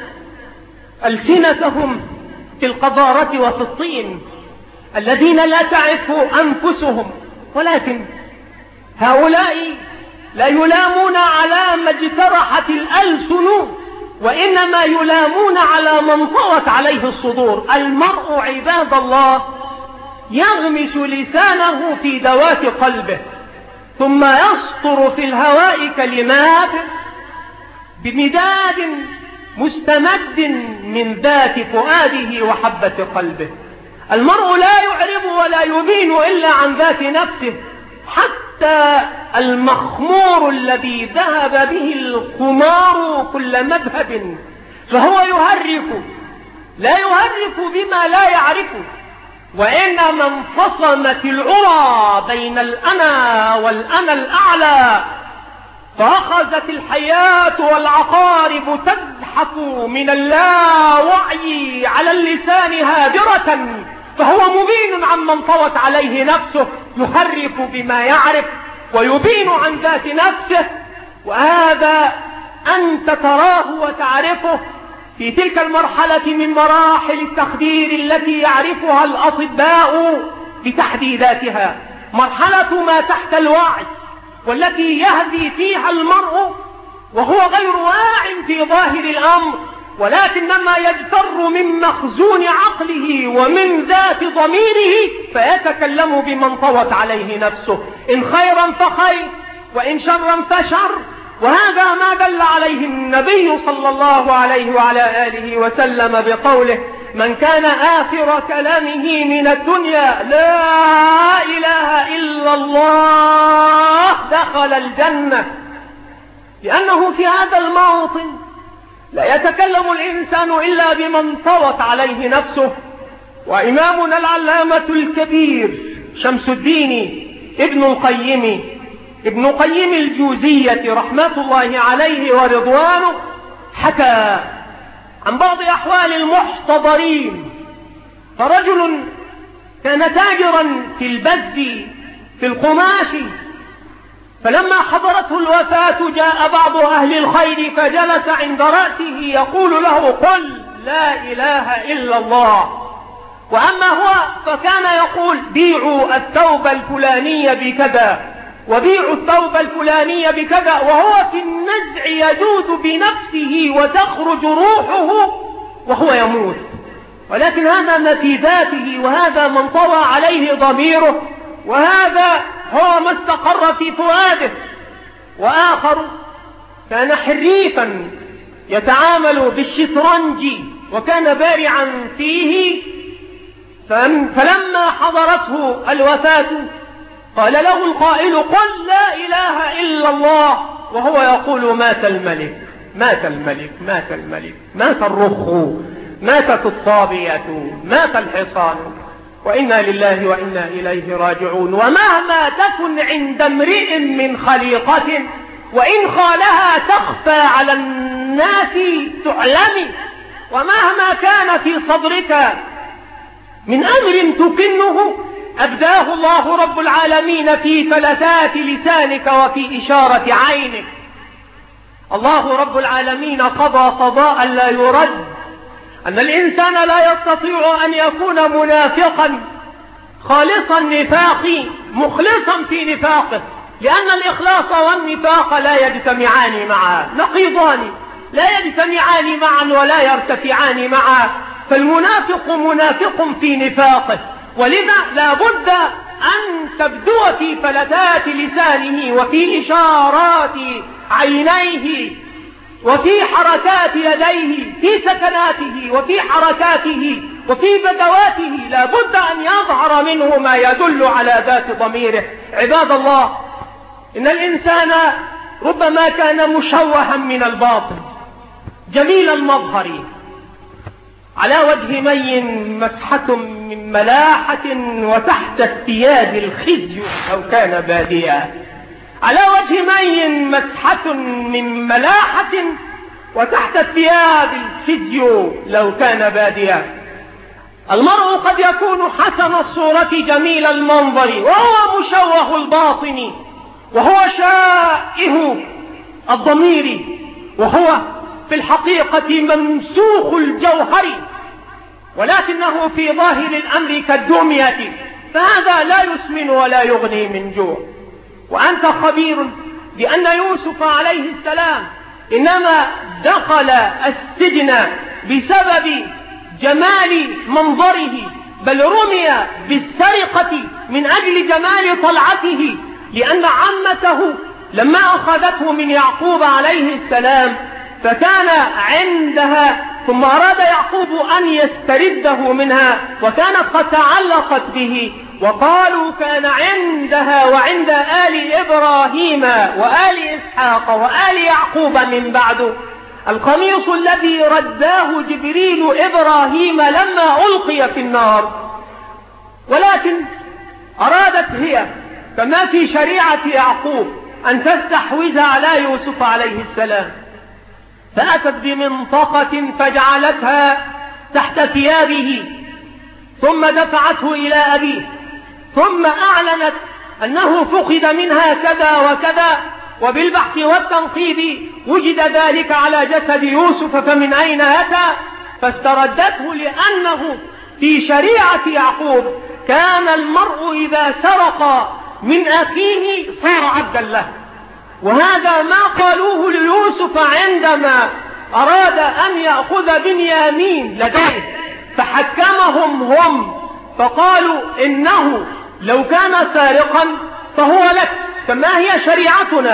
ألسنتهم في القذارة وفي الطين، الذين لا تعرف أنفسهم. ولكن هؤلاء لا يلامون على ما اجترحت الألسن، وإنما يلامون على من طوت عليه الصدور. المرء عباد الله يغمس لسانه في دوات قلبه ثم يسطر في الهواء كلمات بمداد مستمد من ذات فؤاده وحبة قلبه. المرء لا يعرب ولا يبين إلا عن ذات نفسه، حتى المخمور الذي ذهب به الخمار كل مذهب فهو يهرف، لا يهرف بما لا يعرفه. وإنما انفصمت العرى بين الأنا والأنا الأعلى، فأخذت الحياة والعقارب تزحف من اللاوعي على اللسان هادرة، فهو مبين عمن طوت عليه نفسه، يحرف بما يعرف ويبين عن ذات نفسه. وهذا أنت تراه وتعرفه في تلك المرحلة من مراحل التخدير التي يعرفها الأطباء بتحديداتها، مرحلة ما تحت الوعي، والتي يهدي فيها المرء وهو غير واع في ظاهر الأمر، ولكنما يجتر من مخزون عقله ومن ذات ضميره فيتكلم بمن طوت عليه نفسه، إن خيرا فخير وإن شرا فشر، وهذا ما دل عليه النبي صلى الله عليه وعلى آله وسلم بقوله: من كان آخر كلامه من الدنيا لا إله إلا الله دخل الجنة. لأنه في هذا الموطن لا يتكلم الإنسان إلا بمن طوت عليه نفسه. وإمامنا العلامة الكبير شمس الدين ابن قيم الجوزية رحمة الله عليه ورضوانه حكى عن بعض أحوال المحتضرين. فرجل كان تاجرا في البز في القماش، فلما حضرته الوفاة جاء بعض أهل الخير فجلس عند رأسه يقول له: قل لا إله إلا الله. وأما هو فكان يقول: بيعوا الثوب الفلاني بكذا وبيعوا الثوب الفلاني بكذا، وهو في النزع يجود بنفسه وتخرج روحه وهو يموت. ولكن هذا ما في ذاته، وهذا من طوى عليه ضميره، وهذا هو ما استقر في فؤاده. وآخر كان حريفا يتعامل بالشطرنج وكان بارعا فيه، فلما حضرته الوفاة قال له القائل: قل لا إله إلا الله، وهو يقول: مات الملك مات الملك مات الملك، مات الرخ، ماتت الصابية، مات الحصان. وإنا لله وإنا إليه راجعون. ومهما تكن عند امرئ من خليقة وإن خالها تخفى على الناس تعلم، ومهما كان في صدرك من أمر تكنه أبداه الله رب العالمين في فلتات لسانك وفي إشارة عينك. الله رب العالمين قضى قضاء لا يرد، أن الإنسان لا يستطيع أن يكون منافقا خالص النفاق مخلصا في نفاقه، لأن الإخلاص والنفاق لا يجتمعان معا، نقيضان لا يجتمعان معا ولا يرتفعان معا. فالمنافق منافق في نفاقه، ولذا لا بد أن تبدو في فلتات لسانه وفي إشارات عينيه وفي حركات يديه، في سكناته وفي حركاته وفي بدواته، لا بد أن يظهر منه ما يدل على ذات ضميره. عباد الله، إن الإنسان ربما كان مشوها من الباطن جميل المظهر، على وجه مي مسحة من ملاحة وتحت الثياب الخزي لو كان باديا، على وجه مي مسحة من ملاحة وتحت الثياب الخزي لو كان باديا. المرء قد يكون حسن الصورة جميل المنظر وهو مشوه الباطن، وهو شائه الضمير، وهو في الحقيقة ممسوخ الجوهر، ولكنه في ظاهر الأمر كالدمية، فهذا لا يسمن ولا يغني من جوع. وأنت خبير بأن يوسف عليه السلام إنما دخل السجن بسبب جمال منظره، بل رمي بالسرقة من أجل جمال طلعته، لأن عمته لما أخذته من يعقوب عليه السلام فكان عندها، ثم أراد يعقوب أن يسترده منها، وكانت قد تعلقت به، وقالوا كان عندها وعند آل إبراهيم وآل إسحاق وآل يعقوب من بعد القميص الذي رداه جبريل إبراهيم لما ألقي في النار. ولكن أرادت هي كما في شريعة يعقوب أن تستحوذ على يوسف عليه السلام، فأتت بمنطقة فجعلتها تحت ثيابه، ثم دفعته إلى أبيه، ثم أعلنت أنه فقد منها كذا وكذا، وبالبحث والتنقيب وجد ذلك على جسد يوسف، فمن أين أتى؟ فاستردته، لأنه في شريعة يعقوب كان المرء إذا سرق من أخيه صار عبدا له. وهذا ما قالوه ليوسف عندما أراد أن يأخذ بنيامين لديه، فحكمهم هم فقالوا إنه لو كان سارقا فهو لك كما هي شريعتنا،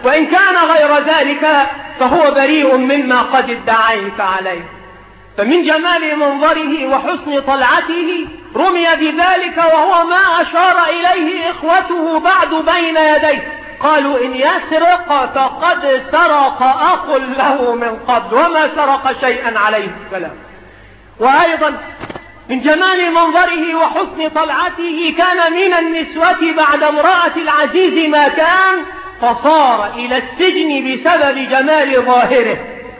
وإن كان غير ذلك فهو بريء مما قد ادعيت عليه. فمن جمال منظره وحسن طلعته رمي بذلك، وهو ما أشار إليه إخوته بعد بين يديه. قالوا إن يسرق فقد سرق أخ له من قبل وما سرق شيئا عليه السلام. وأيضا من جمال منظره وحسن طلعته كان من النسوة بعد امرأة العزيز ما كان، فصار إلى السجن بسبب جمال ظاهره.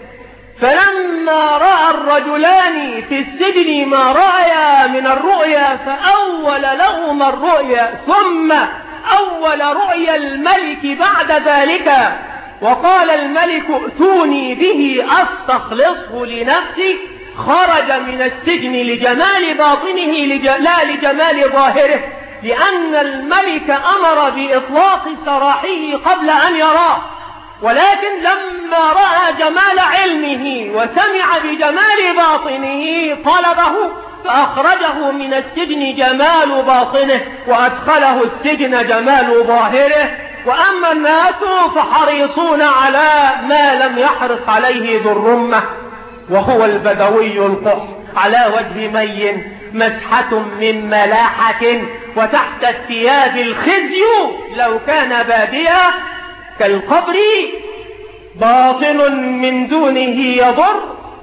فلما رأى الرجلان في السجن ما رأيا من الرؤيا فأول لهما الرؤيا، ثم أول رؤيا الملك بعد ذلك، وقال الملك ائتوني به أستخلصه لنفسي. خرج من السجن لجمال باطنه لا لجمال ظاهره، لأن الملك أمر بإطلاق سراحه قبل أن يراه، ولكن لما رأى جمال علمه وسمع بجمال باطنه طلبه فأخرجه من السجن جمال باطنه وأدخله السجن جمال ظاهره. وأما الناس فحريصون على ما لم يحرص عليه ذو الرمة، وهو البدوي القح على وجه مي مسحة من ملاحة، وتحت الثياب الخزي لو كان باديا كالقبر، باطن من دونه يضر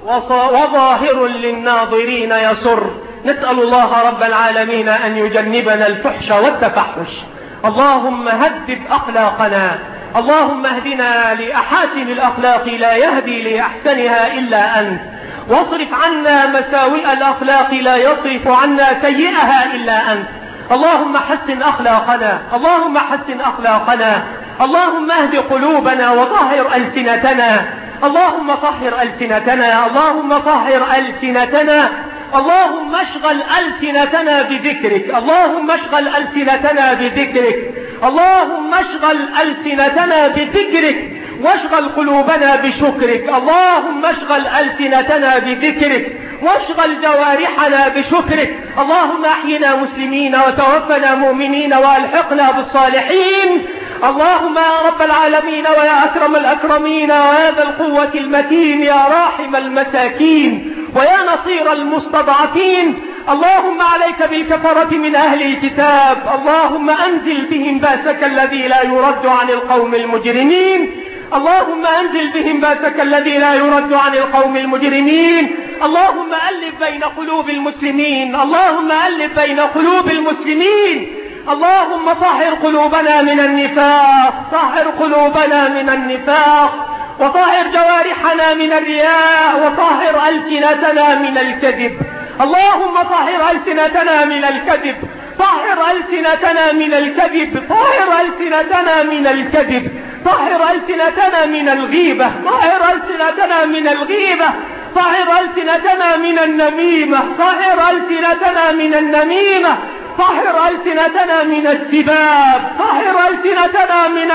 وظاهر للناظرين يسر. نسأل الله رب العالمين أن يجنبنا الفحش والتفحش. اللهم هذب أخلاقنا، اللهم اهدنا لأحاسن الأخلاق لا يهدي لأحسنها إلا أنت، واصرف عنا مساوئ الأخلاق لا يصرف عنا سيئها إلا أنت. اللهم حسن أخلاقنا، اللهم حسن أخلاقنا، اللهم اهد قلوبنا وطهر ألسنتنا، اللهم طهر ألسنتنا، اللهم طهر ألسنتنا، اللهم اشغل ألسنتنا بذكرك، اللهم اشغل ألسنتنا بذكرك، اللهم اشغل ألسنتنا بذكرك، واشغل قلوبنا بشكرك. اللهم اشغل ألسنتنا بذكرك واشغل جوارحنا بشكرك. اللهم احينا مسلمين وتوفنا مؤمنين والحقنا بالصالحين. اللهم يا رب العالمين ويا أكرم الأكرمين ويا ذا القوة المتين يا راحم المساكين ويا نصير المستضعفين، اللهم عليك بالكفرة من أهل الكتاب، اللهم أنزل بهم بأسك الذي لا يرد عن القوم المجرمين، اللهم أنزل بهم بأسك الذي لا يرد عن القوم المجرمين. اللهم ألف بين قلوب المسلمين، اللهم ألف بين قلوب المسلمين. اللهم طهر قلوبنا من النفاق، طهر قلوبنا من النفاق، وطهر جوارحنا من الرياء، وطهر ألسنتنا من الكذب. اللهم طهر ألسنتنا من الكذب، طهر ألسنتنا من الكذب، طهر ألسنتنا من الكذب، طهر ألسنتنا من الغيبة، طهر ألسنتنا من الغيبة، طهر ألسنتنا من النميمة، طهر ألسنتنا من النميمة، طهر ألسنتنا من السباب، طهر ألسنتنا من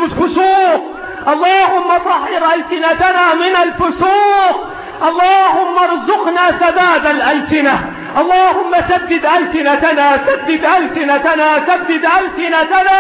الفسوق. اللهم طهر ألسنتنا من الفسوق. اللهم ارزقنا سداد الألسنة، اللهم سدد ألسنتنا، سدد ألسنتنا، سدد ألسنتنا،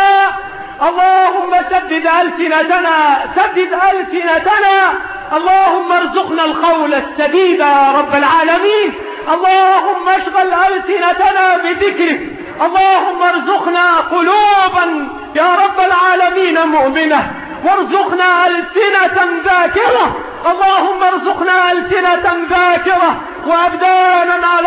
اللهم سدد ألسنتنا، سدد ألسنتنا. اللهم ارزقنا القول السديد يا رب العالمين. اللهم اشغل ألسنتنا بذكرك، اللهم ارزقنا قلوبا يا رب العالمين مؤمنة، وارزقنا ألسنة ذاكرة، اللهم ارزقنا ألسنة ذاكرة وأبدانا على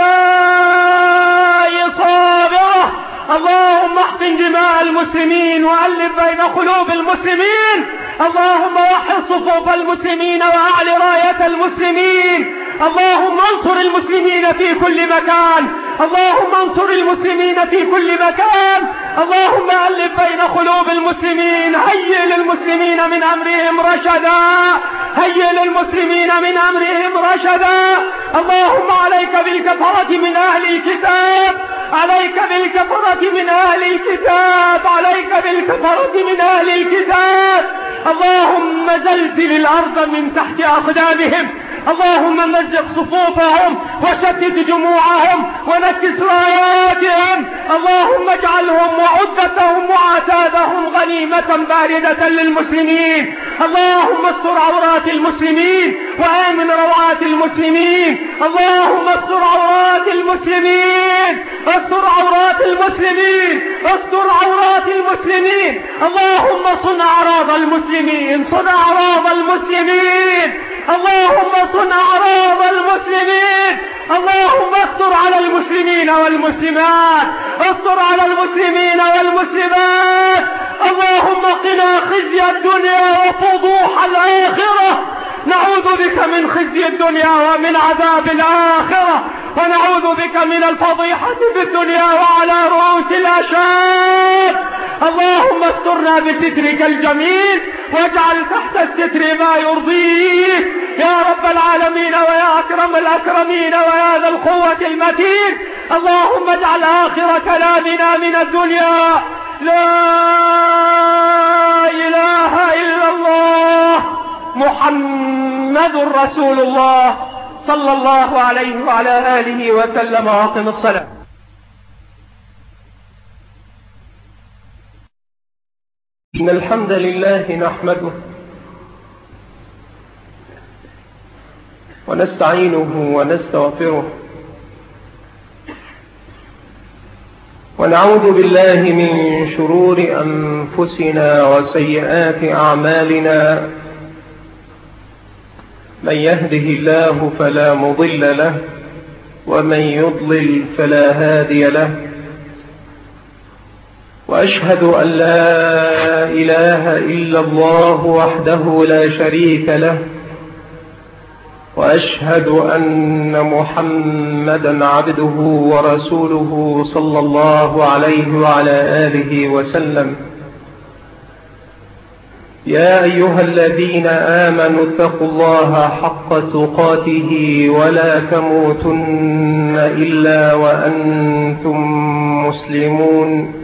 البلاء صابرة. اللهم احقن دماء المسلمين وألف بين قلوب المسلمين. اللهم وحد صفوف المسلمين وأعل راية المسلمين. اللهم انصر المسلمين في كل مكان، اللهم انصر المسلمين في كل مكان. اللهم ألف بين قلوب المسلمين، هيئ للمسلمين من أمرهم رشدا، هيئ للمسلمين من أمرهم رشدا. اللهم عليك بالكفرة من أهل الكتاب، عليك بالكفرة من أهل الكتاب، عليك بالكفرة من أهل الكتاب. اللهم زلزل الأرض من تحت أقدامهم، اللهم مزق صفوفهم وشتت جموعهم ونكس راياتهم، اللهم اجعلهم وعدتهم وعتادهم غنيمة باردة للمسلمين. اللهم استر عورات المسلمين وآمن روعات المسلمين، اللهم استر عورات المسلمين، استر عورات المسلمين، استر عورات المسلمين. اللهم صن أعراض المسلمين، صن أعراض المسلمين، اللهم صن أعراض المسلمين. اللهم استر على المسلمين والمسلمات، استر على المسلمين والمسلمات. اللهم قنا خزي الدنيا وفضوح الآخرة، نعوذ بك من خزي الدنيا ومن عذاب الآخرة، ونعوذ بك من الفضيحة في الدنيا وعلى رؤوس الأشهاد. اللهم استرنا بسترك الجميل واجعل تحت الستر ما يرضيك يا رب العالمين ويا أكرم الأكرمين ويا ذا القوة المتين. اللهم اجعل آخر كلامنا من الدنيا لا إله إلا الله محمد رسول الله صلى الله عليه وعلى آله وسلم. وأقم الصلاة. إن الحمد لله نحمده ونستعينه ونستغفره ونعوذ بالله من شرور أنفسنا وسيئات أعمالنا. من يهده الله فلا مضل له ومن يضلل فلا هادي له، وأشهد أن لا إله إلا الله وحده لا شريك له، وأشهد أن محمدا عبده ورسوله صلى الله عليه وعلى آله وسلم. يا أيها الذين آمنوا اتقوا الله حق تقاته ولا تموتن إلا وأنتم مسلمون.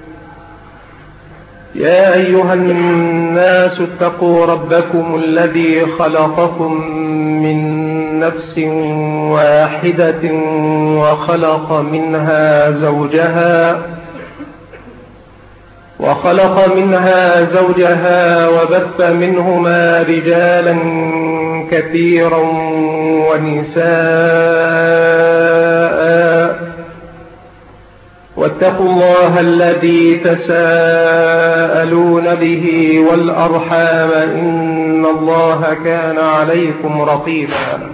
يا أيها الناس اتقوا ربكم الذي خلقكم من نفس واحدة وخلق منها زوجها وبث منهما رجالا كثيرا ونساء، واتقوا الله الذي تساءلون به والأرحام إن الله كان عليكم رقيبا.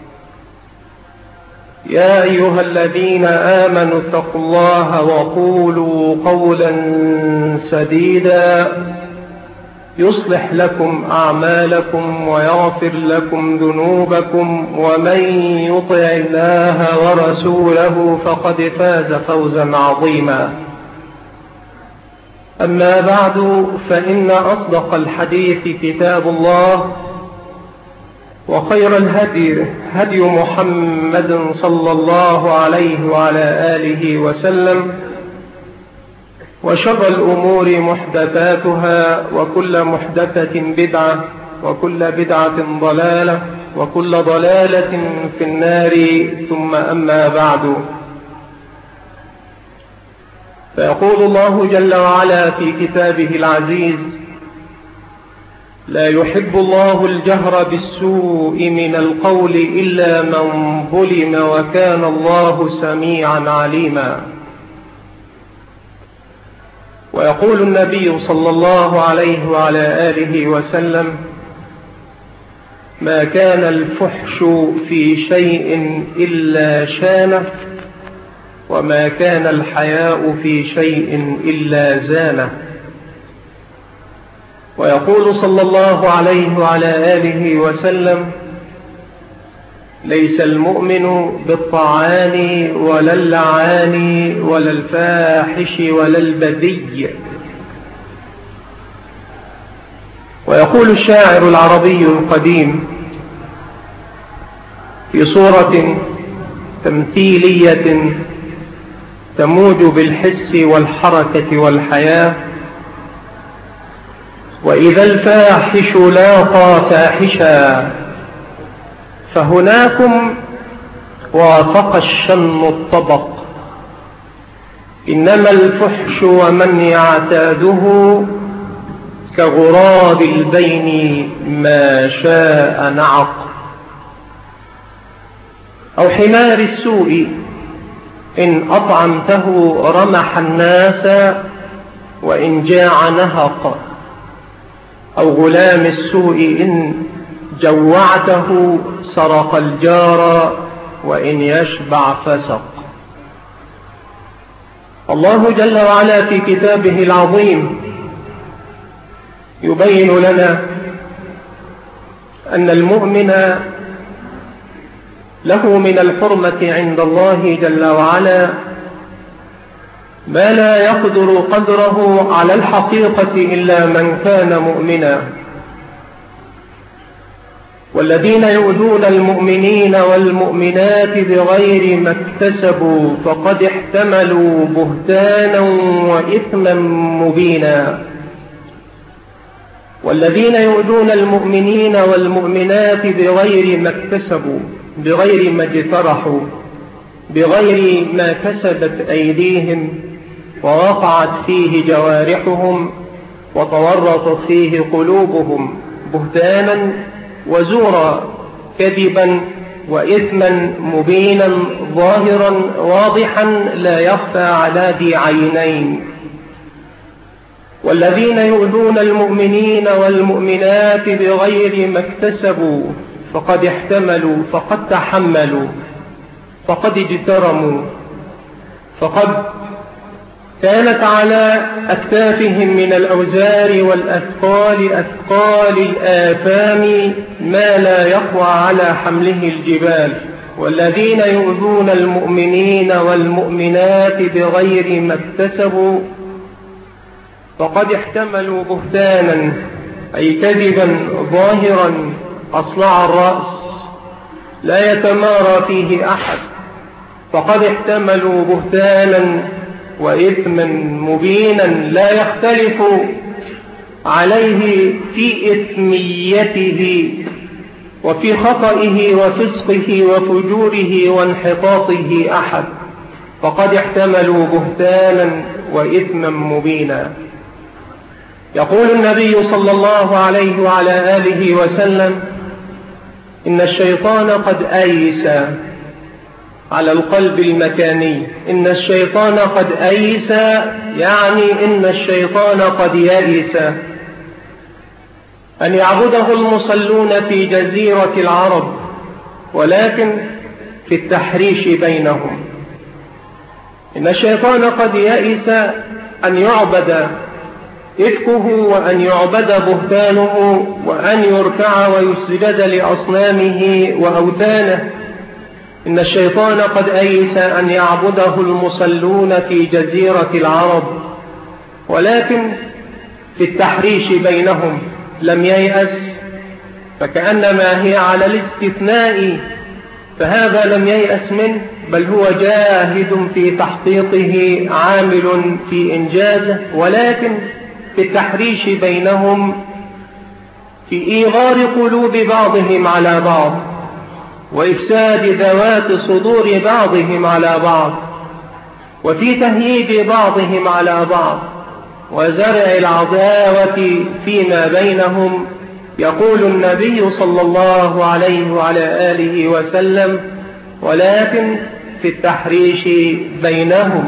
يا أيها الذين آمنوا اتقوا الله وقولوا قولا سديدا يصلح لكم أعمالكم ويغفر لكم ذنوبكم، ومن يطع الله ورسوله فقد فاز فوزا عظيما. أما بعد، فإن أصدق الحديث كتاب الله، وخير الهدي هدي محمد صلى الله عليه وعلى آله وسلم، وشر الأمور محدثاتها، وكل محدثة بدعة، وكل بدعة ضلالة، وكل ضلالة في النار. ثم أما بعد، فيقول الله جل وعلا في كتابه العزيز: لا يحب الله الجهر بالسوء من القول إلا من ظلم، وكان الله سميعا عليما. ويقول النبي صلى الله عليه وعلى آله وسلم: ما كان الفحش في شيء إلا شانه، وما كان الحياء في شيء إلا زانه. ويقول صلى الله عليه وعلى آله وسلم: ليس المؤمن بالطعان ولا اللعان ولا الفاحش ولا البذي. ويقول الشاعر العربي القديم في صورة تمثيلية تموج بالحس والحركة والحياة: وإذا الفاحش لاقى فاحشا فهناكم وافق الشن الطبق، إنما الفحش ومن يعتاده كغراب البين ما شاء نعق، أو حمار السوء إن أطعمته رمح الناس وإن جاع نهق، أو غلام السوء إن جوعته سرق الجار وإن يشبع فسق. الله جل وعلا في كتابه العظيم يبين لنا أن المؤمن له من الحرمة عند الله جل وعلا ما لا يقدر قدره على الحقيقة إلا من كان مؤمنا. والذين يؤذون المؤمنين والمؤمنات بغير ما اكتسبوا فقد احتملوا بهتانا وإثما مبينا. والذين يؤذون المؤمنين والمؤمنات بغير ما اكتسبوا، بغير ما اجترحوا، بغير ما كسبت أيديهم ووقعت فيه جوارحهم وتورطت فيه قلوبهم، بهتانا وزورا، كذبا وإثما مبينا ظاهرا واضحا لا يخفى على ذي عينين. والذين يؤذون المؤمنين والمؤمنات بغير ما اكتسبوا فقد احتملوا، فقد تحملوا، فقد اجترموا، فقد كانت على أكتافهم من الأوزار والأثقال أثقال الآثام ما لا يقوى على حمله الجبال. والذين يؤذون المؤمنين والمؤمنات بغير ما اكتسبوا فقد احتملوا بهتانا، أي كذبا ظاهرا أصلع الرأس لا يتمارى فيه أحد، فقد احتملوا بهتانا وإثما مبينا لا يختلف عليه في إثميته وفي خطئه وفسقه وفجوره وانحطاطه أحد، فقد احتملوا بهتانا وإثما مبينا. يقول النبي صلى الله عليه وعلى آله وسلم: إن الشيطان قد أيس على القلب المكاني. إن الشيطان قد أيس يعني إن الشيطان قد يئس أن يعبده المصلون في جزيرة العرب، ولكن في التحريش بينهم. إن الشيطان قد يئس أن يعبد إفكه وأن يعبد بهتانه وأن يركع ويسجد لأصنامه وأوثانه. إن الشيطان قد أيس أن يعبده المصلون في جزيرة العرب، ولكن في التحريش بينهم لم ييأس، فكأنما هي على الاستثناء، فهذا لم ييأس منه، بل هو جاهد في تحقيقه عامل في إنجازه، ولكن في التحريش بينهم، في إيغار قلوب بعضهم على بعض وإفساد ذوات صدور بعضهم على بعض وفي تهييج بعضهم على بعض وزرع العداوة فيما بينهم. يقول النبي صلى الله عليه وعلى آله وسلم: ولكن في التحريش بينهم.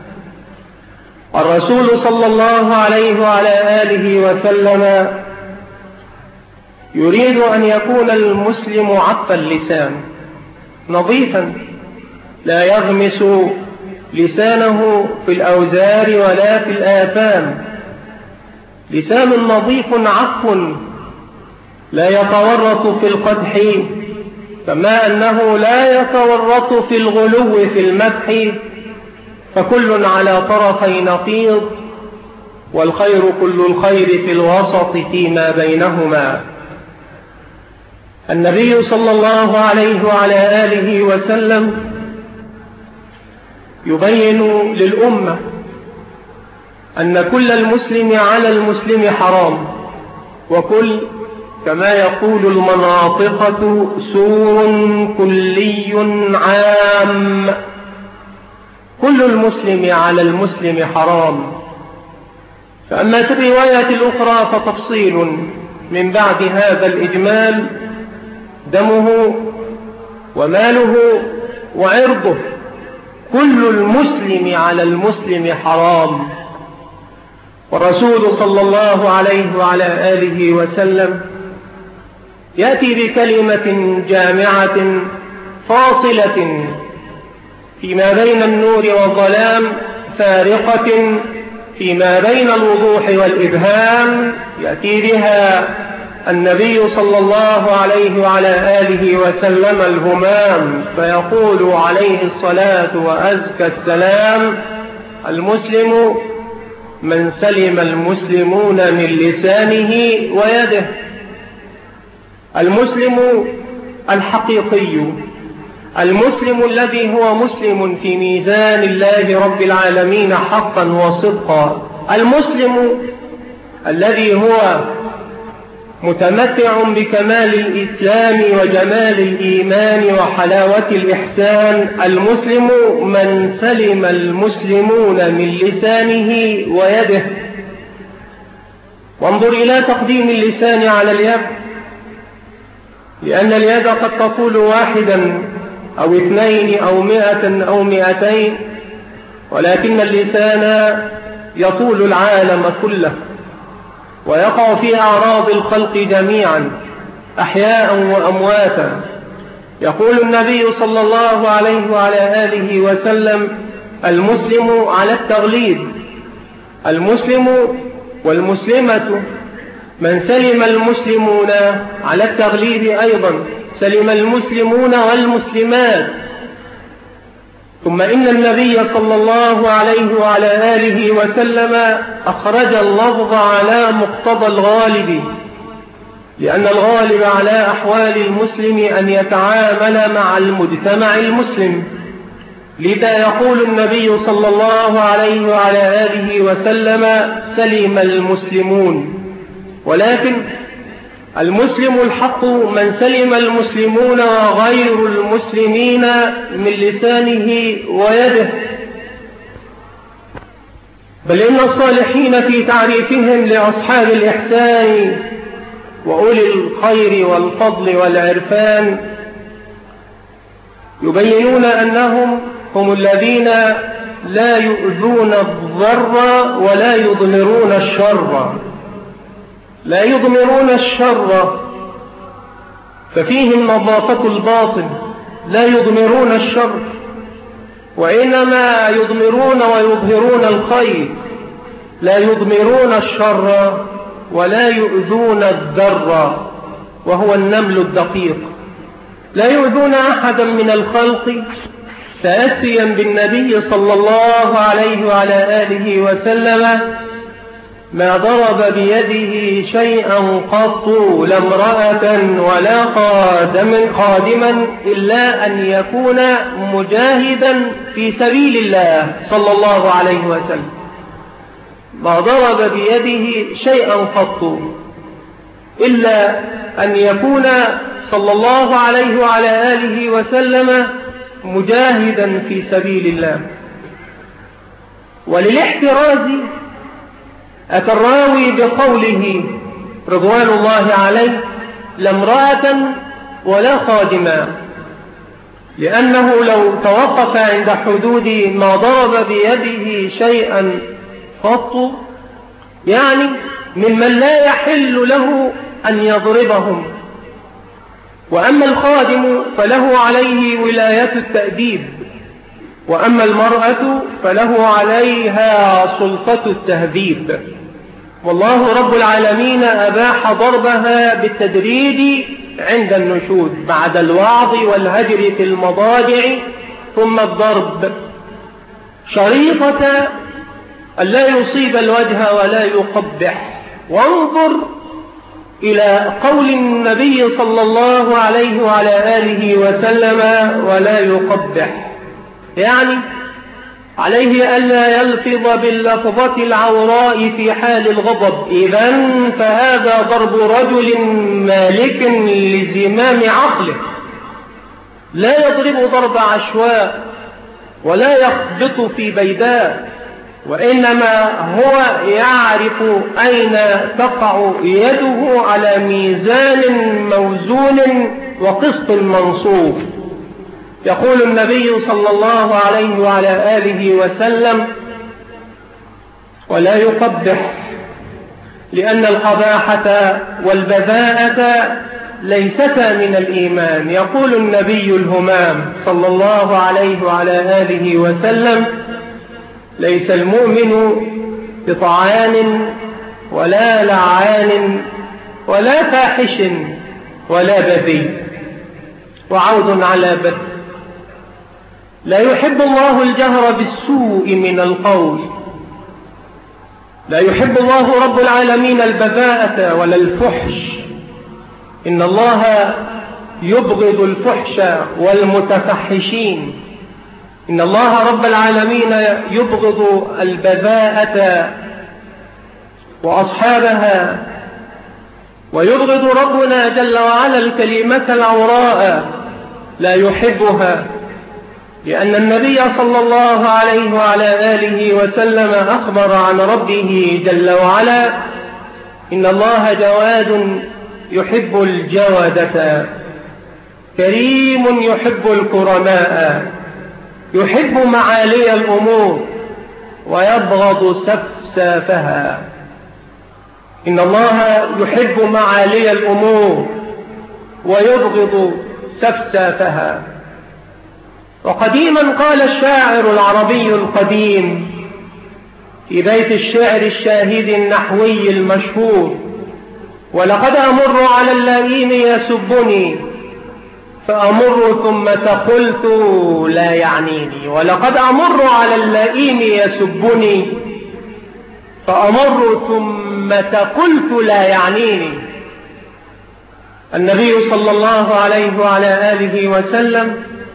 الرسول صلى الله عليه وعلى آله وسلم يريد أن يكون المسلم عف اللسان نظيفا، لا يغمس لسانه في الأوزار ولا في الآثام. لسان نظيف عفو لا يتورط في القدح، كما أنه لا يتورط في الغلو في المدح، فكل على طرفي نقيض، والخير كل الخير في الوسط فيما بينهما. النبي صلى الله عليه وعلى آله وسلم يبين للأمة أن كل المسلم على المسلم حرام، وكل كما يقول المناطقة سور كلي عام، كل المسلم على المسلم حرام. فأما في الرواية الأخرى فتفصيل من بعد هذا الإجمال: دمه وماله وعرضه، كل المسلم على المسلم حرام. والرسول صلى الله عليه وعلى آله وسلم يأتي بكلمة جامعة فاصلة فيما بين النور والظلام، فارقة فيما بين الوضوح والإبهام، يأتي بها النبي صلى الله عليه وعلى آله وسلم الهمام، فيقول عليه الصلاة وأزكى السلام: المسلم من سلم المسلمون من لسانه ويده. المسلم الحقيقي، المسلم الذي هو مسلم في ميزان الله رب العالمين حقا وصدقا، المسلم الذي هو متمتع بكمال الإسلام وجمال الإيمان وحلاوة الإحسان، المسلم من سلم المسلمون من لسانه ويده. وانظر إلى تقديم اللسان على اليد، لأن اليد قد تطول واحدا أو اثنين أو 100 أو 200، ولكن اللسان يطول العالم كله ويقع في أعراض الخلق جميعا أحياء وأمواتا. يقول النبي صلى الله عليه وعلى آله وسلم: المسلم على التغليب، المسلم والمسلمة من سلم المسلمون على التغليب أيضا، سلم المسلمون والمسلمات. ثم إن النبي صلى الله عليه وعلى آله وسلم أخرج اللفظ على مقتضى الغالب، لأن الغالب على أحوال المسلم أن يتعامل مع المجتمع المسلم. لذا يقول النبي صلى الله عليه وعلى آله وسلم: سلم المسلمون. ولكن المسلم الحق من سلم المسلمون وغير المسلمين من لسانه ويده. بل إن الصالحين في تعريفهم لأصحاب الإحسان وأولي الخير والفضل والعرفان يبينون أنهم هم الذين لا يؤذون الضر ولا يضمرون الشر، لا يضمرون الشر ففيهم نظافة الباطن، لا يضمرون الشر، وإنما يضمرون ويظهرون الخير، لا يضمرون الشر ولا يؤذون الذر وهو النمل الدقيق. لا يؤذون أحدا من الخلق تأسيا بالنبي صلى الله عليه وعلى آله وسلم: ما ضرب بيده شيئا قط لا امرأة ولا خادما إلا أن يكون مجاهدا في سبيل الله صلى الله عليه وسلم. ما ضرب بيده شيئا قط إلا أن يكون صلى الله عليه وعلى آله وسلم مجاهدا في سبيل الله. وللاحتراز أتى الراوي بقوله رضوان الله عليه: لا امرأة ولا خادما، لأنه لو توقف عند حدود ما ضرب بيده شيئا قط يعني ممن لا يحل له أن يضربهم. وأما الخادم فله عليه ولاية التأديب، وأما المرأة فله عليها سلطة التهذيب. والله رب العالمين أباح ضربها بالتدريج عند النشوز بعد الوعظ والهجر في المضاجع، ثم الضرب شريطة ألا يصيب الوجه ولا يقبح. وانظر إلى قول النبي صلى الله عليه وعلى آله وسلم: ولا يقبح، يعني عليه ألا يلفظ باللفظة العوراء في حال الغضب، إذن فهذا ضرب رجل مالك لزمام عقله، لا يضرب ضرب عشواء ولا يخبط في بيداء، وإنما هو يعرف أين تقع يده على ميزان موزون وقسط منصوب. يقول النبي صلى الله عليه وعلى آله وسلم: ولا يقبح، لأن القباحة والبذاءة ليستا من الإيمان. يقول النبي الهمام صلى الله عليه وعلى آله وسلم: ليس المؤمن بطعان ولا لعان ولا فاحش ولا بذيء. وعود على بذ: لا يحب الله الجهر بالسوء من القول، لا يحب الله رب العالمين البذاءة ولا الفحش، إن الله يبغض الفحش والمتفحشين، إن الله رب العالمين يبغض البذاءة وأصحابها، ويبغض ربنا جل وعلا الكلمة العوراء لا يحبها، لأن النبي صلى الله عليه وعلى آله وسلم أخبر عن ربه جل وعلا: إن الله جواد يحب الجودة، كريم يحب الكرماء، يحب معالي الأمور ويبغض سفسافها. إن الله يحب معالي الأمور ويبغض سفسافها. وقديما قال الشاعر العربي القديم في بيت الشعر الشاهد النحوي المشهور: ولقد أمر على اللئيم يسبني فأمر ثم تقلت لا يعنيني. ولقد أمر على اللئيم يسبني فأمر ثم تقلت لا يعنيني. النبي صلى الله عليه وعلى آله وسلم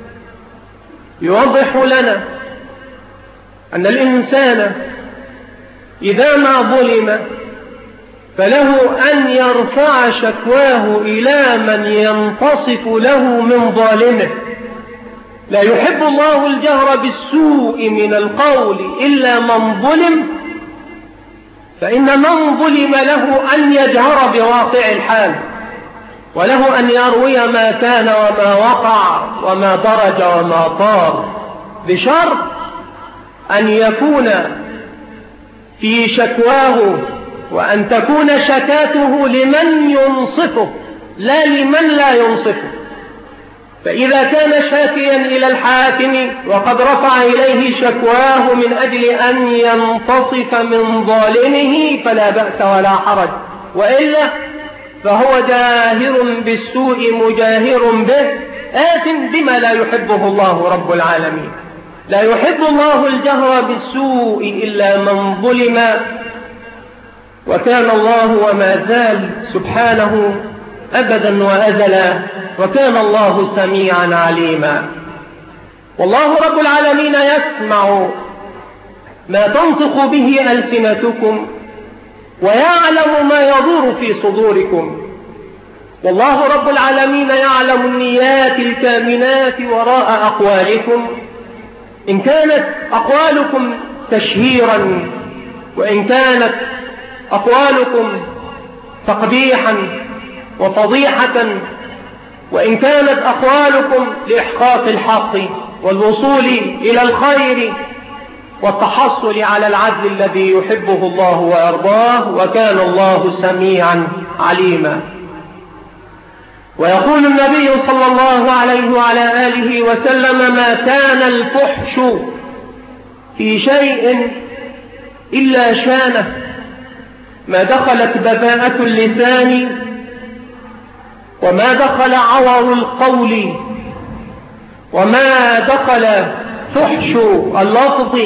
يوضح لنا أن الإنسان إذا ما ظلم فله أن يرفع شكواه إلى من ينتصف له من ظالمه. لا يحب الله الجهر بالسوء من القول إلا من ظلم، فإن من ظلم له أن يجهر بواقع الحال، وله أن يروي ما كان وما وقع وما درج وما طار، بشرط أن يكون في شكواه وأن تكون شكاته لمن ينصفه لا لمن لا ينصفه. فإذا كان شاكيا إلى الحاكم وقد رفع إليه شكواه من أجل أن ينتصف من ظالمه فلا بأس ولا حرج، وإلا فهو جاهر بالسوء مجاهر به، آت بما لا يحبه الله رب العالمين. لا يحب الله الجهر بالسوء إلا من ظلم، وكان الله وما زال سبحانه أبدا وأزلا، وكان الله سميعا عليما. والله رب العالمين يسمع ما تنطق به ألسنتكم ويعلم ما يدور في صدوركم. والله رب العالمين يعلم النيات الكامنات وراء أقوالكم، إن كانت أقوالكم تشهيرا، وإن كانت أقوالكم تقبيحا وفضيحة، وإن كانت أقوالكم لإحقاق الحق والوصول إلى الخير والتحصل على العدل الذي يحبه الله ويرضاه، وكان الله سميعا عليما. ويقول النبي صلى الله عليه وعلى آله وسلم: ما كان الفحش في شيء إلا شانه، ما دخلت بذاءة اللسان وما دخل عور القول وما دخل فحش اللفظ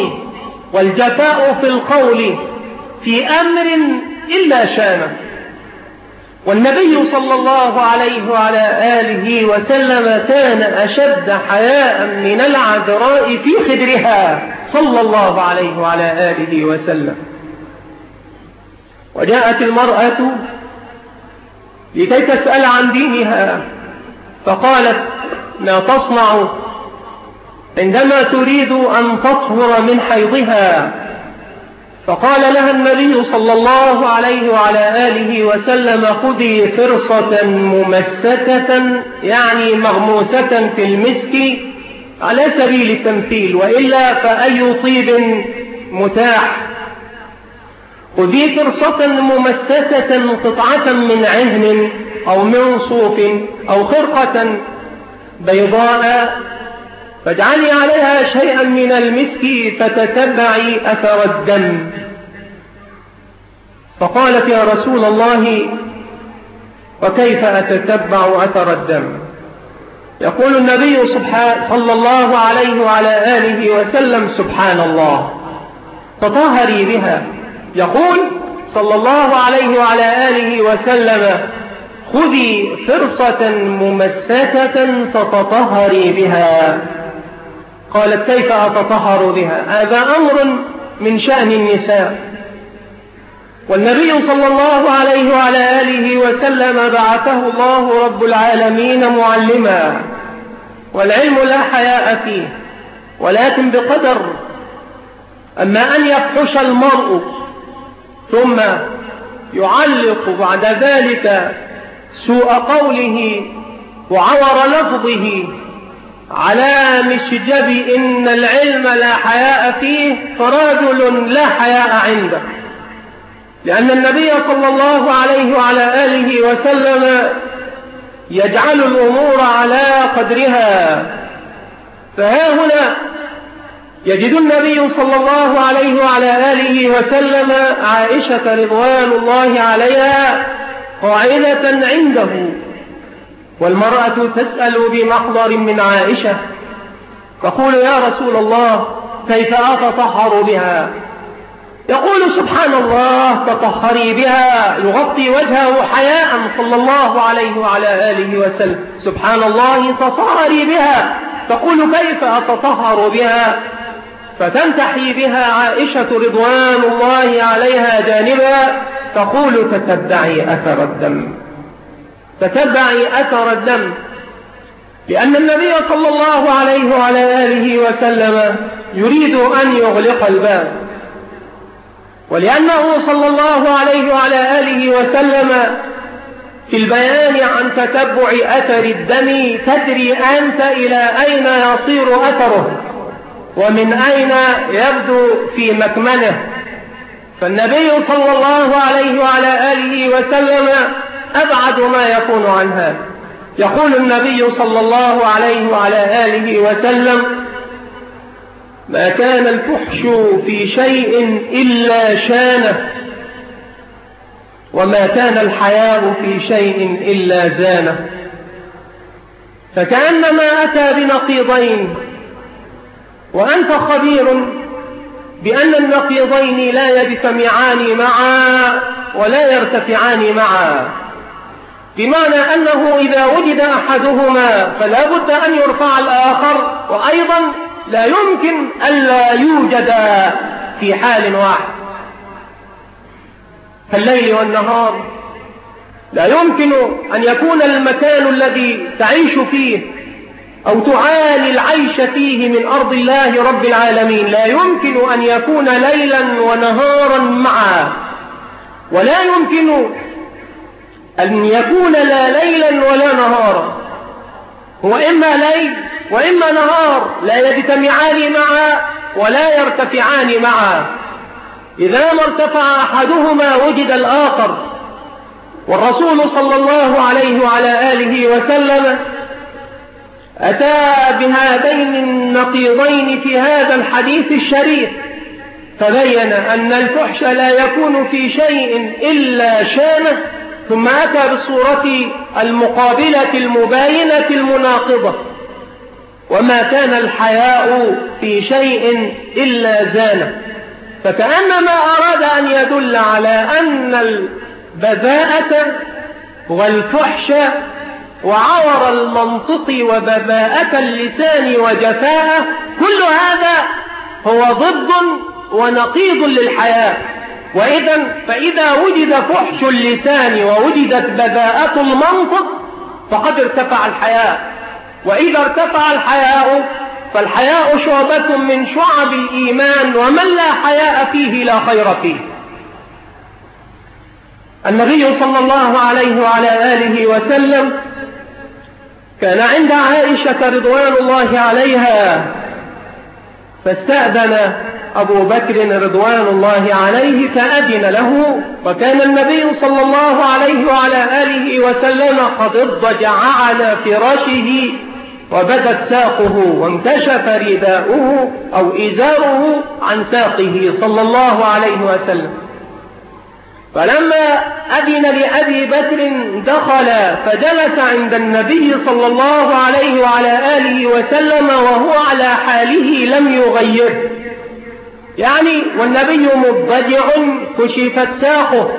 والجفاء في القول في أمر إلا شانه. والنبي صلى الله عليه وعلى آله وسلم كان أشد حياء من العذراء في خدرها صلى الله عليه وعلى آله وسلم. وجاءت المرأة لكي تسأل عن دينها، فقالت: ما تصنع عندما تريد أن تطهر من حيضها؟ فقال لها النبي صلى الله عليه وعلى آله وسلم: خذي فرصة ممسكة، يعني مغموسة في المسك على سبيل التمثيل، وإلا فأي طيب متاح. خذي فرصة ممسكة، قطعة من عهن أو من صوف أو خرقة بيضاء، فاجعلي عليها شيئا من المسك فتتبعي أثر الدم. فقالت: يا رسول الله، وكيف أتتبع أثر الدم؟ يقول النبي صلى الله عليه وعلى آله وسلم: سبحان الله، تطهري بها. يقول صلى الله عليه وعلى آله وسلم: خذي فرصة ممسكة فتطهري بها. قالت: كيف أتطهر بها؟ هذا أمر من شأن النساء، والنبي صلى الله عليه وعلى آله وسلم بعثه الله رب العالمين معلما، والعلم لا حياء فيه، ولكن بقدر. أما أن يفحش المرء ثم يعلق بعد ذلك سوء قوله وعور لفظه على مشجب إن العلم لا حياء فيه، فرجل لا حياء عنده، لأن النبي صلى الله عليه وعلى آله وسلم يجعل الأمور على قدرها. فها هنا يجد النبي صلى الله عليه وعلى آله وسلم عائشة رضوان الله عليها قاعدة عنده، والمرأة تسأل بمحضر من عائشة، تقول: يا رسول الله، كيف أتطهر بها؟ يقول: سبحان الله، تطهري بها. يغطي وجهه حياء صلى الله عليه وعلى آله وسلم: سبحان الله، تطهري بها. تقول: كيف أتطهر بها؟ فتنتحي بها عائشة رضوان الله عليها جانبا، تقول: تتبعي أثر الدم، تتبعي أثر الدم، لأن النبي صلى الله عليه وعلى آله وسلم يريد أن يغلق الباب، ولأنه صلى الله عليه وعلى آله وسلم في البيان عن تتبع أثر الدم تدري أنت إلى أين يصير أثره ومن أين يبدو في مكمنه. فالنبي صلى الله عليه وعلى آله وسلم أبعد ما يكون عن هذا. يقول النبي صلى الله عليه وعلى آله وسلم: ما كان الفحش في شيء إلا شانه، وما كان الحياء في شيء إلا زانه. فكأنما أتى بنقيضين، وأنت خبير بأن النقيضين لا يجتمعان معا ولا يرتفعان معا، بمعنى أنه إذا وجد أحدهما فلا بد أن يرفع الآخر، وأيضا لا يمكن ألا يوجد في حال واحد. كالليل والنهار، لا يمكن أن يكون المكان الذي تعيش فيه أو تعاني العيش فيه من أرض الله رب العالمين لا يمكن أن يكون ليلا ونهارا معا، ولا يمكن أن يكون لا ليلا ولا نهارا، هو إما ليل وإما نهار، لا يجتمعان معا ولا يرتفعان معا. إذا ما ارتفع أحدهما وجد الآخر. والرسول صلى الله عليه وعلى آله وسلم أتى بهذين النقيضين في هذا الحديث الشريف، فبين أن الفحش لا يكون في شيء إلا شانه، ثم أتى بالصورة المقابلة المباينة المناقضة: وما كان الحياء في شيء إلا زانه. فكأنما أراد أن يدل على أن البذاءة والفحش وعور المنطق وبذاءة اللسان وجفاءه، كل هذا هو ضد ونقيض للحياء. فإذا وجد فحش اللسان ووجدت بذاءة المنطق فقد ارتفع الحياء، وإذا ارتفع الحياء فالحياء شعبة من شعب الإيمان، ومن لا حياء فيه لا خير فيه. النبي صلى الله عليه وعلى آله وسلم كان عند عائشة رضوان الله عليها، فاستأذن أبو بكر رضوان الله عليه فأذن له، وكان النبي صلى الله عليه وعلى آله وسلم قد اضطجع على فراشه وبدت ساقه وانكشف رداؤه أو إزاره عن ساقه صلى الله عليه وسلم. فلما أذن لأبي بكر دخل فجلس عند النبي صلى الله عليه وعلى آله وسلم وهو على حاله لم يغير، يعني والنبي مضطجع كشفت ساقه.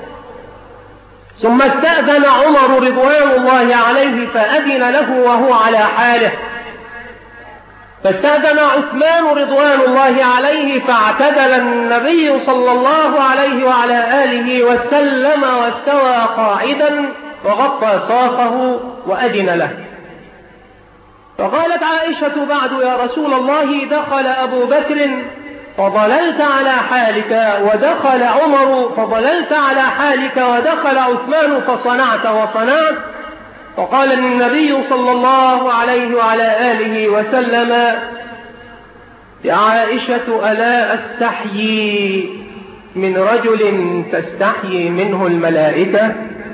ثم استأذن عمر رضوان الله عليه فأذن له وهو على حاله، فاستأذن عثمان رضوان الله عليه فاعتدل النبي صلى الله عليه وعلى آله وسلم واستوى قاعدا وغطى ساقه وأذن له. فقالت عائشة بعد: يا رسول الله دخل أبو بكر فضللت على حالك، ودخل عمر فضللت على حالك، ودخل عثمان فصنعت وصنعت. فقال النبي صلى الله عليه وعلى آله وسلم: يا عائشة ألا أستحيي من رجل تستحيي منه الملائكة؟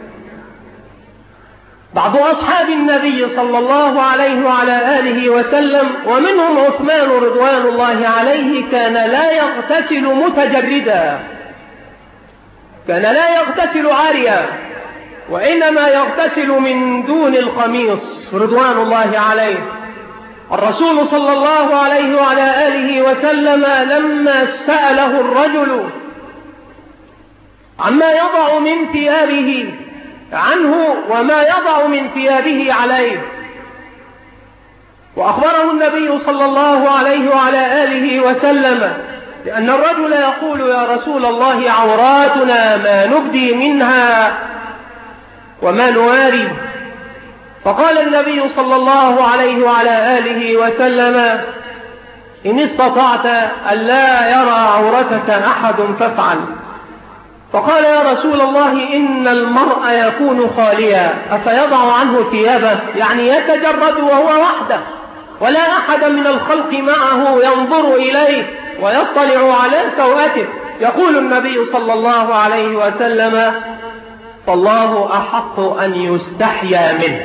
بعض أصحاب النبي صلى الله عليه وعلى آله وسلم ومنهم عثمان رضوان الله عليه كان لا يغتسل متجردا، كان لا يغتسل عاريا، وإنما يغتسل من دون القميص رضوان الله عليه. الرسول صلى الله عليه وعلى آله وسلم لما سأله الرجل عما يضع من ثيابه عنه وما يضع من ثيابه عليه، وأخبره النبي صلى الله عليه وعلى آله وسلم لأن الرجل يقول: يا رسول الله عوراتنا ما نبدي منها وما نواري. فقال النبي صلى الله عليه وعلى آله وسلم: إن استطعت أن لا يرى عورتك أحد فافعل. فقال: يا رسول الله إن المرء يكون خاليا أفيضع عنه ثيابه، يعني يتجرد وهو وحده ولا أحد من الخلق معه ينظر إليه ويطلع على سوءته. يقول النبي صلى الله عليه وسلم: فالله أحق أن يستحيا منه.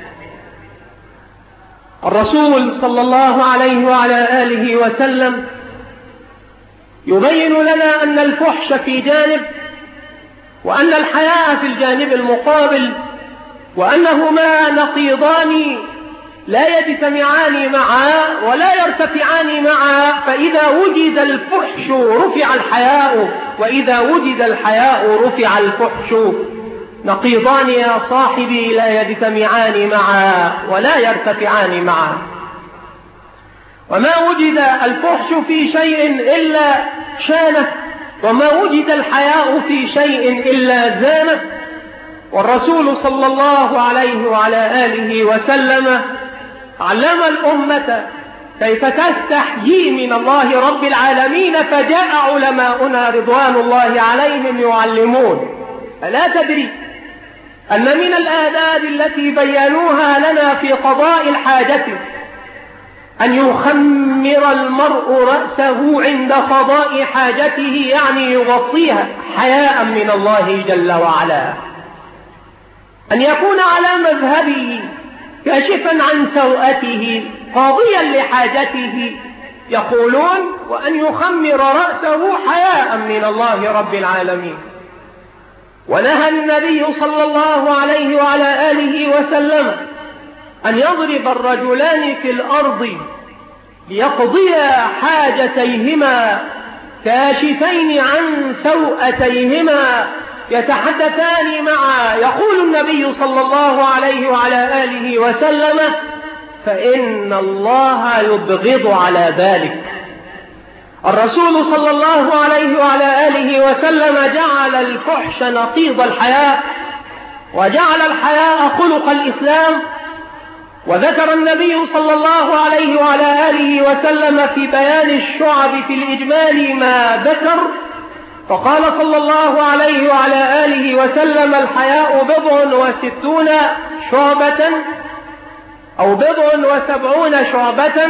الرسول صلى الله عليه وعلى آله وسلم يبين لنا أن الفحش في جانب، وأن الحياء في الجانب المقابل، وأنهما نقيضان لا يجتمعان معا ولا يرتفعان معا. فإذا وجد الفحش رفع الحياء، وإذا وجد الحياء رفع الفحش. نقيضان يا صاحبي لا يجتمعان معا ولا يرتفعان معا. وما وجد الفحش في شيء إلا شانه، وما وجد الحياء في شيء إلا زانه. والرسول صلى الله عليه وعلى آله وسلم علم الأمة كيف تستحيي من الله رب العالمين، فجاء علماؤنا رضوان الله عليهم يعلمون. ألا تدري أن من الآداب التي بينوها لنا في قضاء الحاجة أن يخمر المرء رأسه عند قضاء حاجته، يعني يغطيها حياء من الله جل وعلا، أن يكون على مذهبه كاشفا عن سوءته قاضيا لحاجته، يقولون: وأن يخمر رأسه حياء من الله رب العالمين. ونهى النبي صلى الله عليه وعلى آله وسلم أن يضرب الرجلان في الأرض ليقضيا حاجتيهما كاشفين عن سوءتيهما، يتحدثان معا يقول النبي صلى الله عليه وعلى آله وسلم: فإن الله يبغض على ذلك. الرسول صلى الله عليه وعلى آله وسلم جعل الفحش نقيض الحياء، وجعل الحياء خلق الإسلام. وذكر النبي صلى الله عليه وعلى آله وسلم في بيان الشعب في الإجمال ما ذكر، فقال صلى الله عليه وعلى آله وسلم: الحياء 67 شعبة أو 70 شعبة.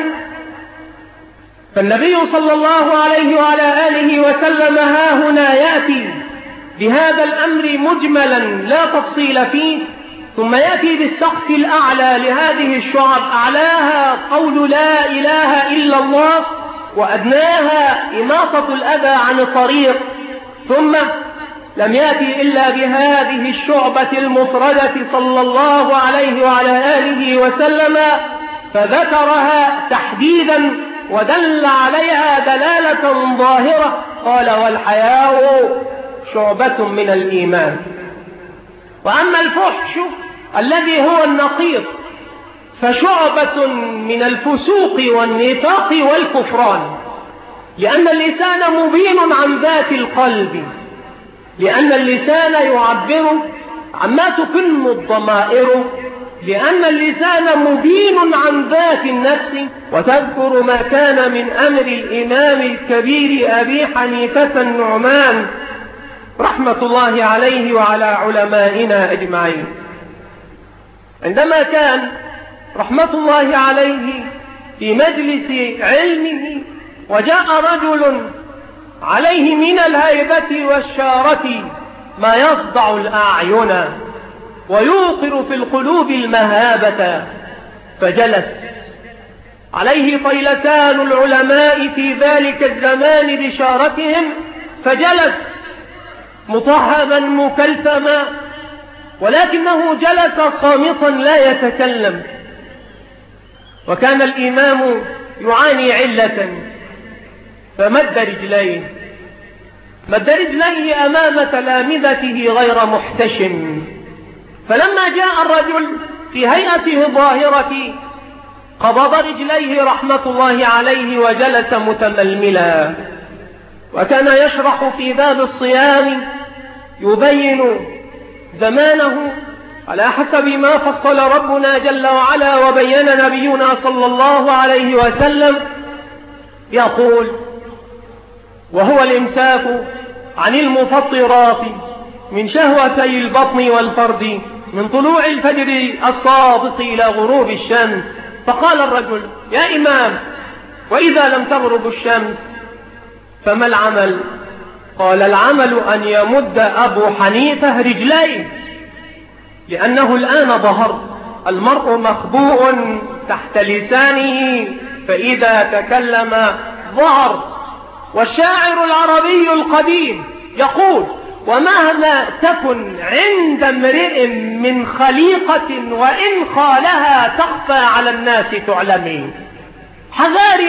فالنبي صلى الله عليه وعلى آله وسلم ها هنا يأتي بهذا الأمر مجملا لا تفصيل فيه، ثم يأتي بالسقف الأعلى لهذه الشعب، أعلاها قول لا إله إلا الله، وأدناها إماطة الأذى عن الطريق. ثم لم يأتي إلا بهذه الشعبة المفردة صلى الله عليه وعلى آله وسلم، فذكرها تحديدا ودل عليها دلالة ظاهرة، قال: والحياء شعبة من الإيمان. وأما الفحش الذي هو النقيض فشعبة من الفسوق والنفاق والكفران، لأن اللسان مبين عن ذات القلب، لأن اللسان يعبر عما تكن الضمائر، لأن اللسان مبين عن ذات النفس. وتذكر ما كان من أمر الإمام الكبير أبي حنيفة النعمان رحمة الله عليه وعلى علمائنا أجمعين، عندما كان رحمة الله عليه في مجلس علمه وجاء رجل عليه من الهيبة والشارة ما يصدع الأعين ويوقر في القلوب المهابة، فجلس عليه طيلسان العلماء في ذلك الزمان بشارتهم، فجلس مطهبا مكلثما، ولكنه جلس صامتا لا يتكلم. وكان الإمام يعاني علة، فمد رجليه أمام تلامذته غير محتشم. فلما جاء الرجل في هيئته الظاهرة قبض رجليه رحمة الله عليه وجلس متململا. وكان يشرح في باب الصيام يبين زمانه على حسب ما فصل ربنا جل وعلا وبين نبينا صلى الله عليه وسلم، يقول: وهو الإمساك عن المفطرات من شهوتي البطن والفرد من طلوع الفجر الصادق إلى غروب الشمس. فقال الرجل: يا إمام، وإذا لم تغرب الشمس فما العمل؟ قال: العمل أن يمد أبو حنيفة رجليه، لأنه الآن ظهر، المرء مخبوء تحت لسانه فإذا تكلم ظهر. والشاعر العربي القديم يقول: ومهما تكن عند امرئ من خليقة وإن خالها تخفى على الناس تعلمي. حذاري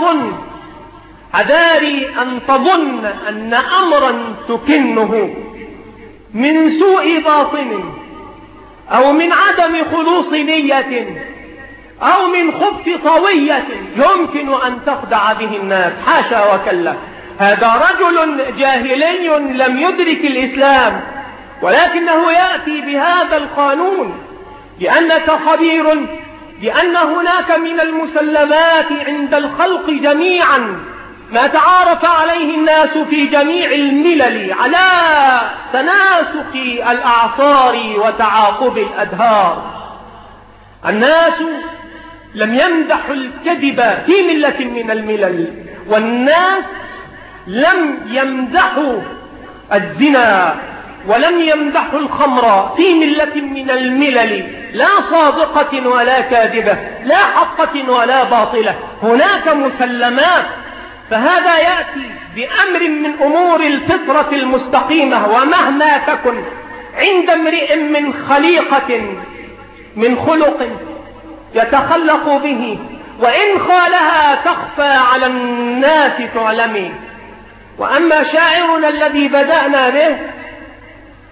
أن تظن أن أمرا تكنه من سوء باطن أو من عدم خلوص نية أو من خبث طوية يمكن أن تخدع به الناس. حاشا وكلا، هذا رجل جاهلي لم يدرك الإسلام، ولكنه يأتي بهذا القانون لأنك خبير بأن هناك من المسلمات عند الخلق جميعا ما تعارف عليه الناس في جميع الملل على تناسق الأعصار وتعاقب الأدهار. الناس لم يمدحوا الكذب في ملة من الملل، والناس لم يمدحوا الزنا ولم يمدحوا الخمر في ملة من الملل، لا صادقة ولا كاذبة، لا حقة ولا باطلة، هناك مسلمات. فهذا يأتي بأمر من أمور الفطرة المستقيمة، ومهما تكن عند امرئ من خليقة من خلق يتخلق به وإن خالها تخفى على الناس تعلمي. وأما شاعرنا الذي بدأنا به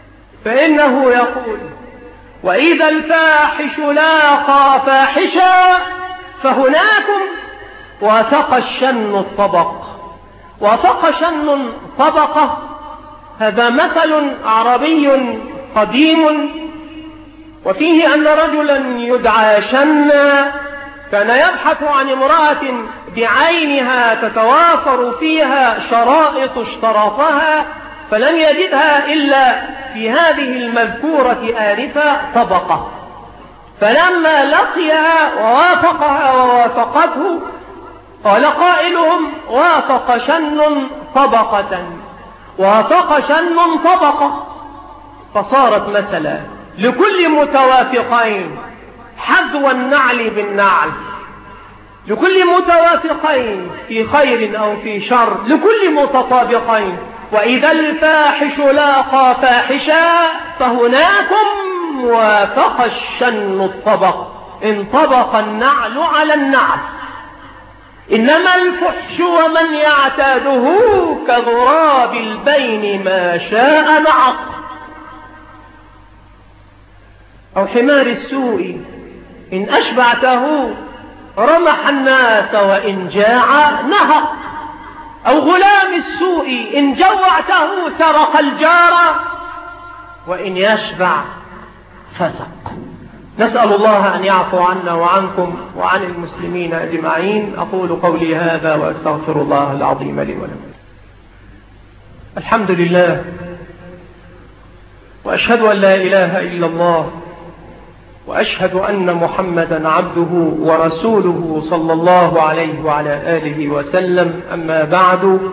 فإنه يقول: وإذا الفاحش لاقى فاحشا فهناكم وثق الشن الطبق. وثق شن طبقة، هذا مثل عربي قديم، وفيه أن رجلا يدعى شنا كان يبحث عن امرأة بعينها تتوافر فيها شرائط اشترطها، فلم يجدها إلا في هذه المذكورة آنفة طبقة. فلما لقيها ووافقها ووافقته قال قائلهم: وافق شن طبقة، وافق شن طبقة. فصارت مثلا لكل متوافقين حذو النعل بالنعل، لكل متوافقين في خير أو في شر، لكل متطابقين. وإذا الفاحش لاقى فاحشا فهناكم وافق الشن الطبق، انطبق النعل على النعل. إنما الفحش ومن يعتاده كغراب البين ما شاء نعق، أو حمار السوء إن أشبعته رمح الناس وإن جاع نهق، أو غلام السوء إن جوعته سرق الجار وإن يشبع فسق. نسأل الله أن يعفو عنا وعنكم وعن المسلمين أجمعين. أقول قولي هذا وأستغفر الله العظيم لي ولكم. الحمد لله، وأشهد أن لا إله إلا الله، وأشهد أن محمدا عبده ورسوله صلى الله عليه وعلى آله وسلم. أما بعد،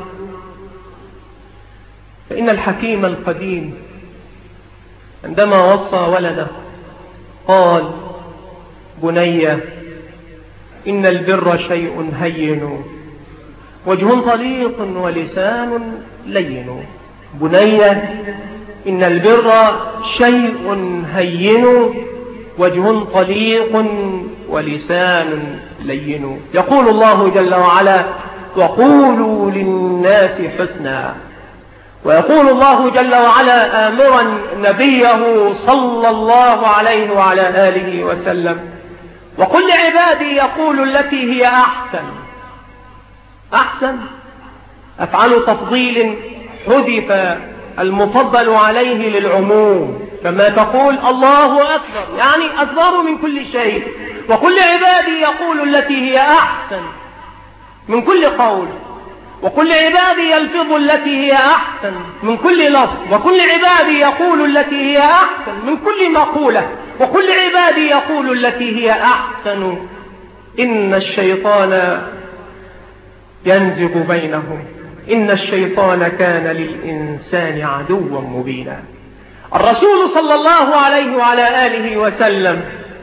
فإن الحكيم القديم عندما وصى ولده قال: بني إن البر شيء هين وجه طليق ولسان لين. بني إن البر شيء هين وجه طليق ولسان لين. يقول الله جل وعلا: وقولوا للناس حسنا. ويقول الله جل وعلا آمرا نبيه صلى الله عليه وعلى آله وسلم: وقل لعبادي يقول التي هي أحسن. أحسن أفعل تفضيل حذف المفضل عليه للعموم، كما تقول الله أكبر يعني أكبر من كل شيء. وقل لعبادي يقول التي هي أحسن من كل قول، وكل عبادي يلفظ التي هي أحسن من كل لفظ، وكل عبادي يقول التي هي أحسن من كل مقولة، وكل عبادي يقول التي هي أحسن. إن الشيطان ينزغ بينهم، إن الشيطان كان للإنسان عدوا مبينا. الرسول صلى الله عليه وعلى آله وسلم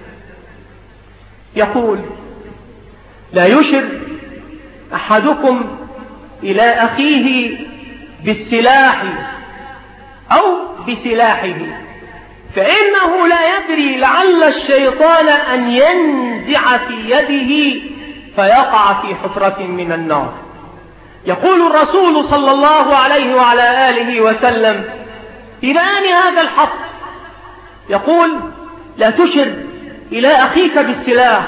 يقول: لا يشر أحدكم إلى أخيه بالسلاح أو بسلاحه، فإنه لا يدري لعل الشيطان أن ينزع في يده فيقع في حفرة من النار. يقول الرسول صلى الله عليه وعلى آله وسلم في بيان هذا الحق، يقول: لا تشر إلى أخيك بالسلاح،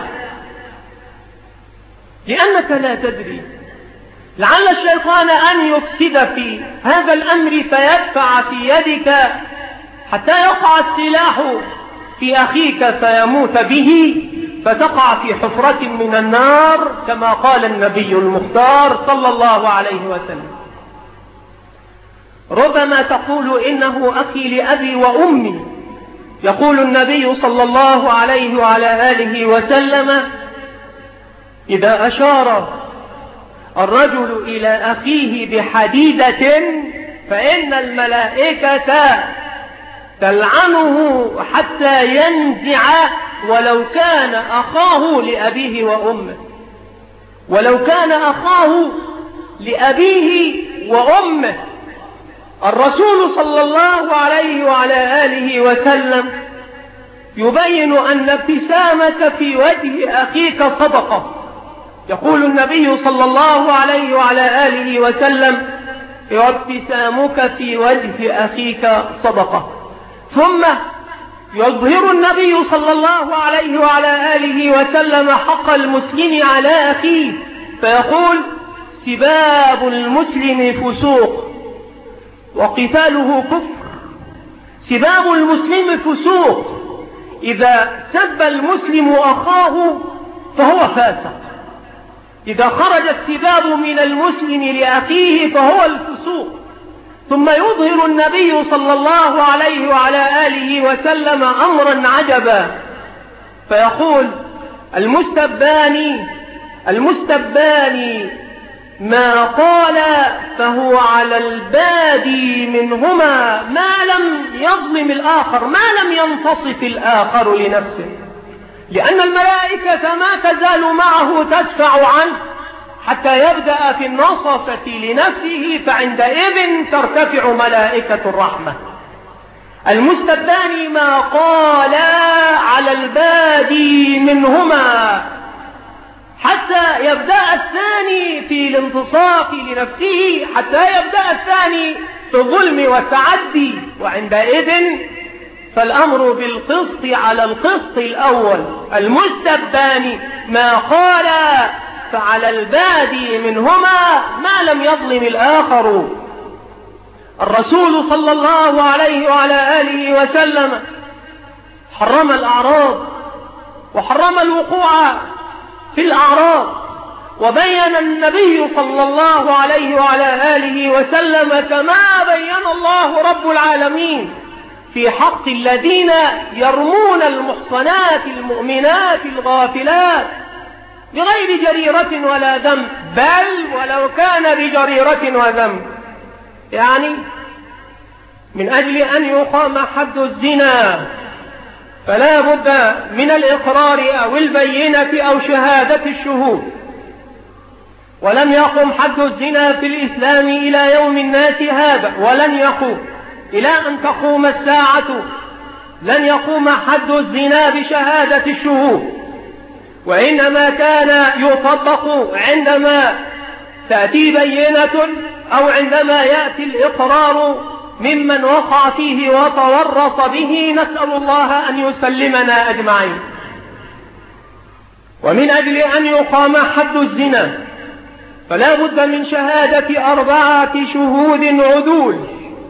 لأنك لا تدري لعل الشيطان أن يفسد في هذا الأمر فيدفع في يدك حتى يقع السلاح في أخيك فيموت به فتقع في حفرة من النار، كما قال النبي المختار صلى الله عليه وسلم. ربما تقول: إنه أخي لأبي وأمي. يقول النبي صلى الله عليه وعلى آله وسلم: إذا أشار الرجل إلى أخيه بحديدة فإن الملائكة تلعنه حتى ينزع، ولو كان أخاه لأبيه وأمه، ولو كان أخاه لأبيه وأمه. الرسول صلى الله عليه وعلى آله وسلم يبين أن ابتسامة في وجه أخيك صدقة. يقول النبي صلى الله عليه وعلى آله وسلم: وابتسامك في وجه أخيك صدقة. ثم يظهر النبي صلى الله عليه وعلى آله وسلم حق المسلم على أخيه فيقول: سباب المسلم فسوق وقتاله كفر. سباب المسلم فسوق، إذا سب المسلم أخاه فهو فاسق، إذا خرج السباب من المسلم لأخيه فهو الفسوق. ثم يظهر النبي صلى الله عليه وعلى آله وسلم أمرا عجبا فيقول: المستبان ما قال فهو على البادي منهما ما لم يظلم الآخر، ما لم ينتصف الآخر لنفسه، لأن الملائكة ما تزال معه تدفع عنه حتى يبدأ في النصفة لنفسه، فعندئذ ترتفع ملائكة الرحمة. المستبان ما قال على البادي منهما حتى يبدأ الثاني في الانتصاف لنفسه، حتى يبدأ الثاني في الظلم والتعدي، وعندئذ فالأمر بالقسط على القسط الأول. المستبان ما قال فعلى البادي منهما ما لم يظلم الآخر. الرسول صلى الله عليه وعلى آله وسلم حرم الأعراض وحرم الوقوع في الأعراض، وبين النبي صلى الله عليه وعلى آله وسلم كما بين الله رب العالمين في حق الذين يرمون المحصنات المؤمنات الغافلات بغير جريرة ولا ذنب، بل ولو كان بجريرة وذنب، يعني من أجل أن يقام حد الزنا فلا بد من الإقرار أو البينة أو شهادة الشهود. ولم يقم حد الزنا في الإسلام إلى يوم الناس هذا، ولن يقوم إلى أن تقوم الساعة، لن يقوم حد الزنا بشهادة الشهود، وإنما كان يطبق عندما تأتي بينة أو عندما يأتي الإقرار ممن وقع فيه وتورط به، نسأل الله أن يسلمنا أجمعين. ومن أجل أن يقام حد الزنا فلا بد من شهادة 4 شهود عدول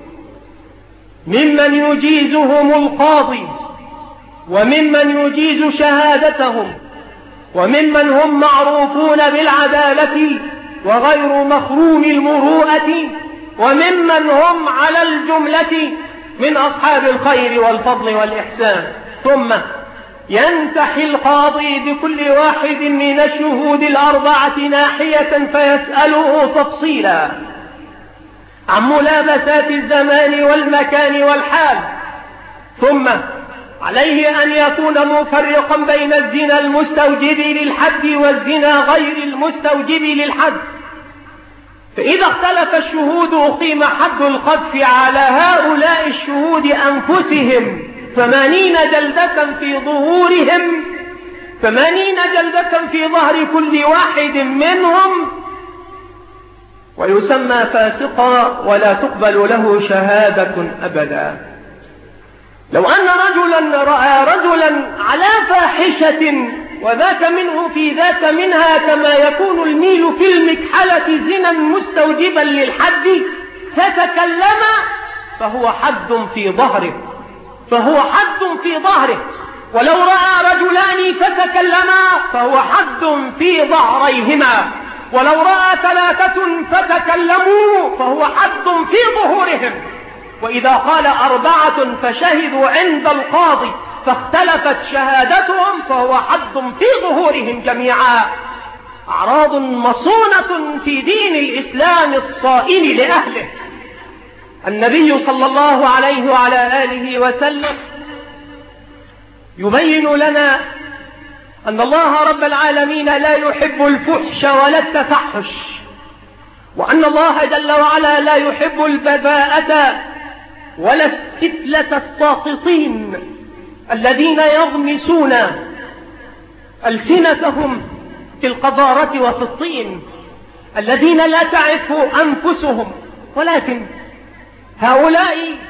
ممن يجيزهم القاضي وممن يجيز شهادتهم وممن هم معروفون بالعدالة وغير مخروم المروءة وممن هم على الجملة من أصحاب الخير والفضل والإحسان. ثم ينتحي القاضي بكل واحد من الشهود 4 ناحية فيسأله تفصيلا عن ملابسات الزمان والمكان والحال، ثم عليه أن يكون مفرقا بين الزنا المستوجب للحد والزنا غير المستوجب للحد. فإذا اختلف الشهود أقيم حد القذف على هؤلاء الشهود أنفسهم 80 جلدة في ظهورهم، 80 جلدة في ظهر كل واحد منهم، ويسمى فاسقا ولا تقبل له شهادة أبدا. لو أن رجلا رأى رجلا على فاحشة وذاك منه في ذاك منها كما يكون الميل في المكحلة زنا مستوجبا للحد فتكلم فهو حد في ظهره، فهو حد في ظهره. ولو رأى رجلان فتكلما فهو حد في ظهريهما، ولو رأى 3 فتكلموا فهو حد في ظهورهم. وإذا قال 4 فشهدوا عند القاضي فاختلفت شهادتهم فهو حد في ظهورهم جميعا. أعراض مصونة في دين الإسلام الصائل لأهله. النبي صلى الله عليه وعلى آله وسلم يبين لنا أن الله رب العالمين لا يحب الفحش ولا التفحش، وأن الله جل وعلا لا يحب البذاءة ولا الستلة الساقطين الذين يغمسون ألسنتهم في القذارة وفي الطين، الذين لا تعرف أنفسهم. ولكن هؤلاء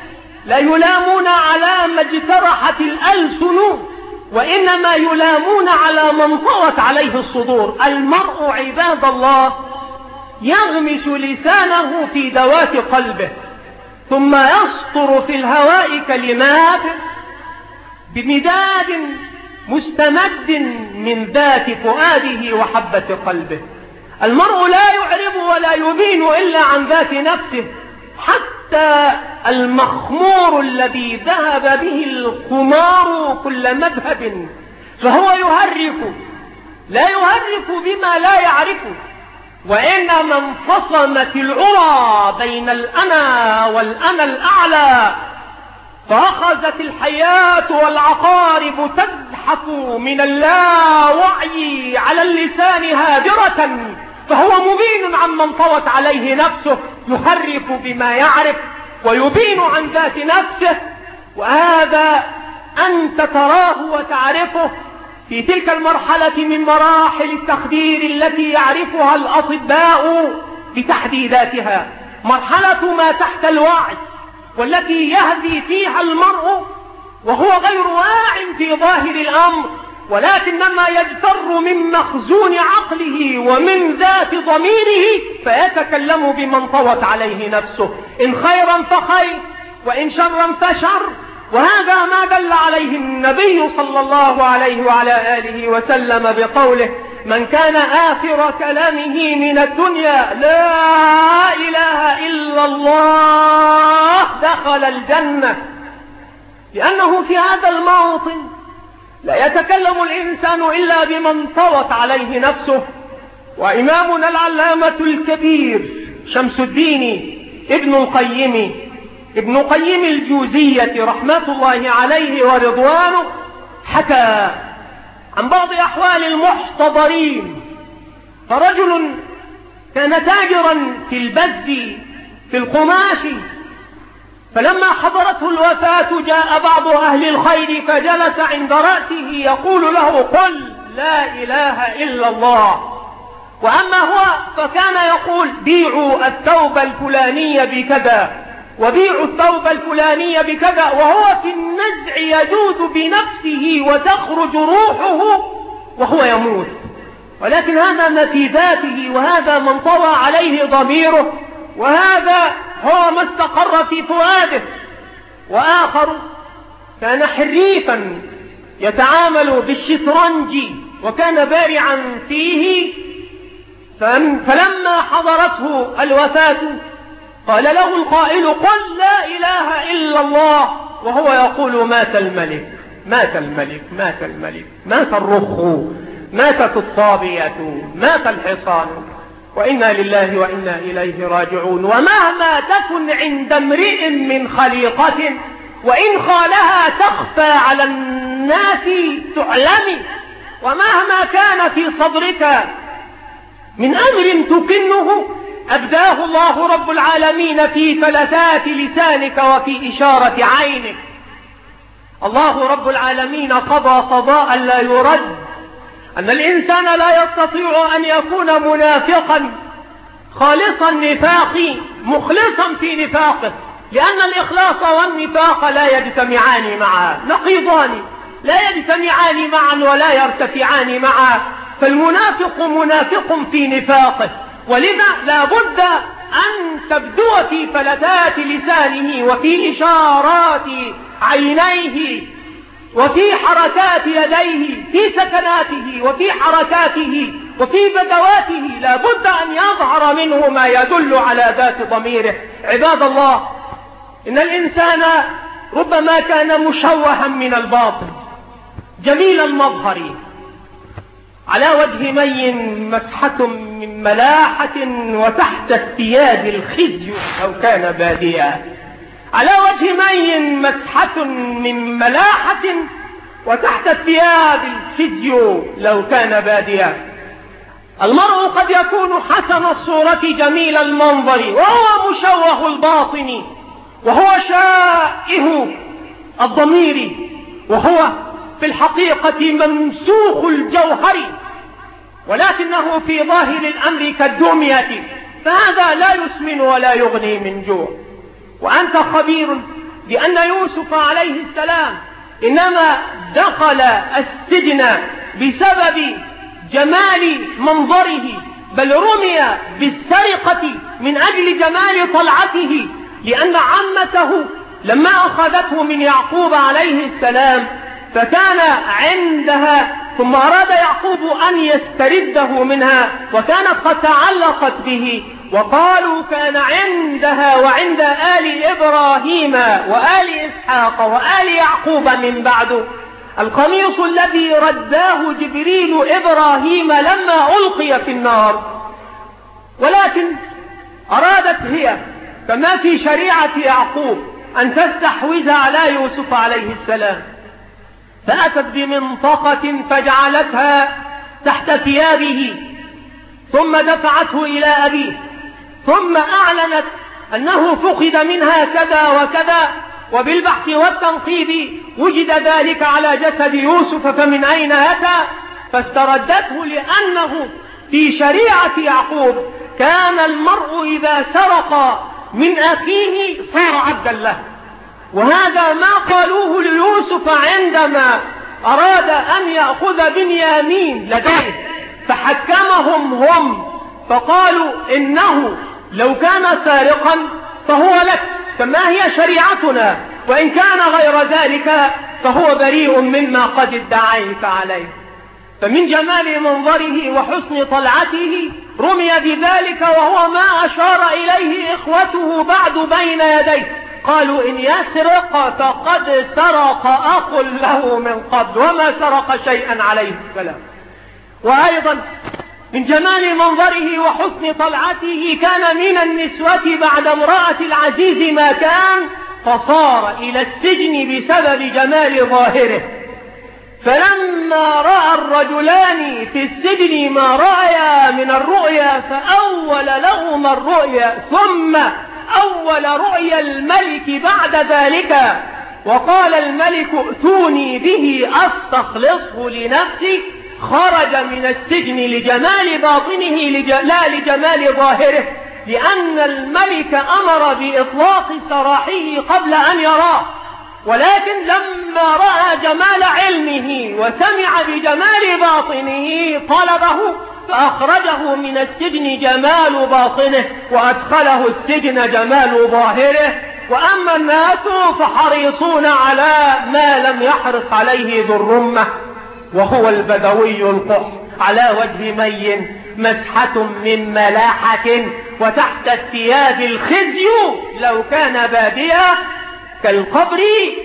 لا يلامون على ما اجترحت الألسن، وإنما يلامون على من طوت عليه الصدور. المرء عباد الله يغمس لسانه في دوات قلبه، ثم يسطر في الهواء كلمات بمداد مستمد من ذات فؤاده وحبة قلبه. المرء لا يعرب ولا يبين إلا عن ذات نفسه، حتى المخمور الذي ذهب به الخمار كل مذهب فهو يهرف، لا يهرف بما لا يعرفه، وإنما انفصمت العرى بين الأنا والأنا الأعلى، فأخذت الحياة والعقارب تزحف من اللاوعي على اللسان هادرة، فهو مبين عمن طوت عليه نفسه، يحرف بما يعرف ويبين عن ذات نفسه. وهذا أنت تراه وتعرفه في تلك المرحلة من مراحل التخدير التي يعرفها الأطباء بتحديداتها، مرحلة ما تحت الوعي، والتي يهدي فيها المرء وهو غير واع في ظاهر الأمر، ولكنما يجتر من مخزون عقله ومن ذات ضميره فيتكلم بمن طوت عليه نفسه، إن خيرا فخير وإن شرا فشر. وهذا ما دل عليه النبي صلى الله عليه وعلى آله وسلم بقوله: من كان آخر كلامه من الدنيا لا إله إلا الله دخل الجنة. لأنه في هذا الموطن لا يتكلم الإنسان إلا بمن طوت عليه نفسه. وإمامنا العلامة الكبير شمس الدين ابن قيم الجوزية رحمة الله عليه ورضوانه حكى عن بعض أحوال المحتضرين. فرجل كان تاجرا في البز في القماش، فلما حضرته الوفاة جاء بعض أهل الخير فجلس عند رأسه يقول له: قل لا إله إلا الله. وأما هو فكان يقول: بيعوا الثوب الفلاني بكذا وبيعوا الثوب الفلاني بكذا، وهو في النزع يجود بنفسه وتخرج روحه وهو يموت. ولكن هذا ما في ذاته، وهذا من طوى عليه ضميره، وهذا هو ما استقر في فؤاده. وآخر كان حريفا يتعامل بالشطرنج وكان بارعا فيه، فلما حضرته الوفاة قال له القائل: قل لا إله إلا الله، وهو يقول: مات الملك مات الملك مات الملك، مات الرخ، ماتت الطابية، مات الحصان، وإنا لله وإنا إليه راجعون. ومهما تكن عند امرئ من خليقة وإن خالها تخفى على الناس تعلمي، ومهما كان في صدرك من أمر تكنه أبداه الله رب العالمين في فلتات لسانك وفي إشارة عينك. الله رب العالمين قضى قضاء لا يرد، أن الإنسان لا يستطيع أن يكون منافقا خالص النفاق مخلصا في نفاقه، لأن الإخلاص والنفاق لا يجتمعان معا، نقيضان لا يجتمعان معا ولا يرتفعان معا. فالمنافق منافق في نفاقه، ولذا لا بد أن تبدو في فلتات لسانه وفي إشارات عينيه وفي حركات يديه، في سكناته وفي حركاته وفي بدواته، لا بد أن يظهر منه ما يدل على ذات ضميره. عباد الله، إن الإنسان ربما كان مشوها من الباطن جميل المظهر، على وجه مي مسحة من ملاحة وتحت الثياب الخزي لو كان باديا، على وجه مي مسحة من ملاحة وتحت الثياب الخزي لو كان باديا. المرء قد يكون حسن الصورة جميل المنظر وهو مشوه الباطن، وهو شائه الضمير، وهو في الحقيقة ممسوخ الجوهر، ولكنه في ظاهر الأمر كالدمية، فهذا لا يسمن ولا يغني من جوع. وأنت خبير بأن يوسف عليه السلام إنما دخل السجن بسبب جمال منظره، بل رمي بالسرقة من أجل جمال طلعته، لأن عمته لما أخذته من يعقوب عليه السلام فكان عندها، ثم أراد يعقوب أن يسترده منها وكانت قد تعلقت به، وقالوا كان عندها وعند آل إبراهيم وآل إسحاق وآل يعقوب من بعده القميص الذي رداه جبريل إبراهيم لما ألقي في النار. ولكن أرادت هي كما في شريعة يعقوب أن تستحوذ على يوسف عليه السلام، فأتت بمنطقة فجعلتها تحت ثيابه، ثم دفعته إلى أبيه، ثم أعلنت أنه فقد منها كذا وكذا، وبالبحث والتنقيب وجد ذلك على جسد يوسف، فمن أين أتى؟ فاستردته، لأنه في شريعة يعقوب كان المرء إذا سرق من أخيه صار عبدا له، وهذا ما قالوه ليوسف عندما أراد أن يأخذ بنيامين لديه، فحكمهم هم فقالوا إنه لو كان سارقا فهو لك كما هي شريعتنا، وإن كان غير ذلك فهو بريء مما قد ادعيت عليه. فمن جمال منظره وحسن طلعته رمي بذلك، وهو ما أشار إليه إخوته بعد بين يديه، قالوا إن يسرق فقد سرق أخ له من قبل وما سرق شيئا عليه السلام. وأيضا من جمال منظره وحسن طلعته كان من النسوة بعد امرأة العزيز ما كان، فصار إلى السجن بسبب جمال ظاهره. فلما رأى الرجلان في السجن ما رأيا من الرؤيا فأول لهما الرؤيا، ثم أول رؤيا الملك بعد ذلك، وقال الملك ائتوني به أستخلصه لنفسي، خرج من السجن لجمال باطنه لا لجمال ظاهره، لأن الملك أمر بإطلاق سراحه قبل أن يراه، ولكن لما رأى جمال علمه وسمع بجمال باطنه طلبه، فأخرجه من السجن جمال باطنه وأدخله السجن جمال ظاهره. وأما الناس فحريصون على ما لم يحرص عليه ذو الرمة، وهو البدوي القح على وجه مي مسحة من ملاحة، وتحت الثياب الخزي لو كان باديا، كالقبر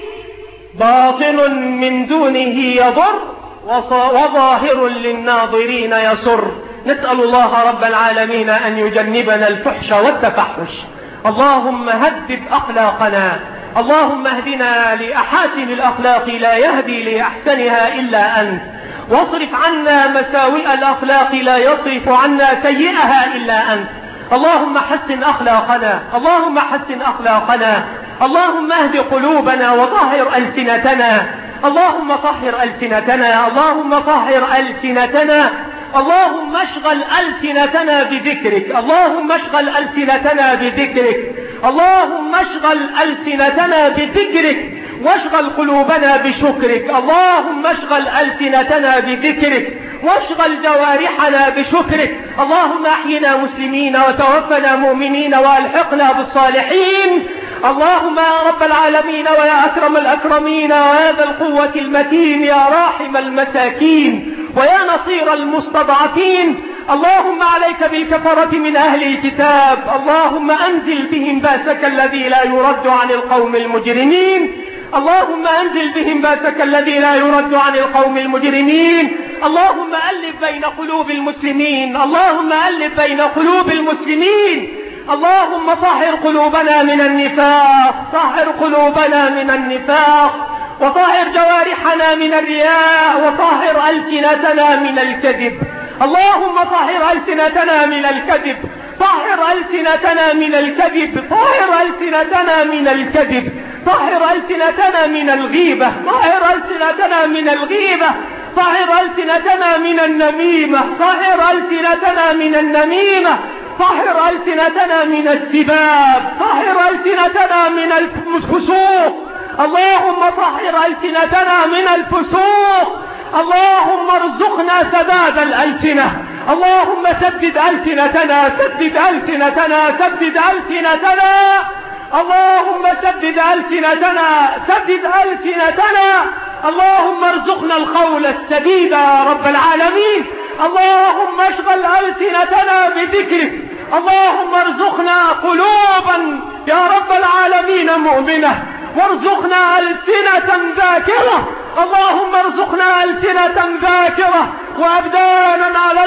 باطن من دونه يضر وظاهر للناظرين يسر. نسأل الله رب العالمين أن يجنبنا الفحش والتفحش. اللهم هذب أخلاقنا، اللهم اهدنا لأحاسن الأخلاق لا يهدي لأحسنها إلا أنت، واصرف عنا مساوئ الأخلاق لا يصرف عنا سيئها إلا أنت. اللهم حسن أخلاقنا، اللهم حسن أخلاقنا، اللهم اهد قلوبنا وطهر ألسنتنا، اللهم طهر ألسنتنا، اللهم طهر ألسنتنا، اللهم اشغل ألسنتنا بذكرك، اللهم اشغل ألسنتنا بذكرك، اللهم اشغل ألسنتنا بذكرك، واشغل قلوبنا بشكرك، اللهم اشغل ألسنتنا بذكرك، واشغل جوارحنا بشكرك. اللهم احينا مسلمين وتوفنا مؤمنين والحقنا بالصالحين. اللهم يا رب العالمين ويا أكرم الأكرمين ويا ذا القوة المتين، يا راحم المساكين ويا نصير المستضعفين، اللهم عليك بالكفرة من أهل الكتاب، اللهم أنزل بهم بأسك الذي لا يرد عن القوم المجرمين، اللهم أنزل بهم بأسك الذي لا يرد عن القوم المجرمين. اللهم ألف بين قلوب المسلمين، اللهم ألف بين قلوب المسلمين. اللهم طهر قلوبنا من النفاق، طهر قلوبنا من النفاق، وطهر جوارحنا من الرياء، وطهر ألسنتنا من الكذب. اللهم طهر ألسنتنا من الكذب، طهر ألسنتنا من الكذب، طهر ألسنتنا من الكذب، طهر ألسنتنا من الغيبة، طهر ألسنتنا من الغيبة، طهر ألسنتنا من النميمة، طهر ألسنتنا من النميمة، طهر ألسنتنا من السباب، طهر ألسنتنا من الفسوق، اللهم طهر ألسنتنا من الفسوق، اللهم ارزقنا سداد الألسنة، اللهم سدد ألسنتنا، سدد ألسنتنا، سدد ألسنتنا، اللهم سدد ألسنتنا، سدد ألسنتنا، اللهم ارزقنا القول السديد يا رب العالمين، اللهم اشغل ألسنتنا بذكرك، اللهم ارزقنا قلوبا يا رب العالمين مؤمنة، وارزقنا ألسنة ذاكرة، اللهم ارزقنا ألسنة ذاكرة وأبدانا على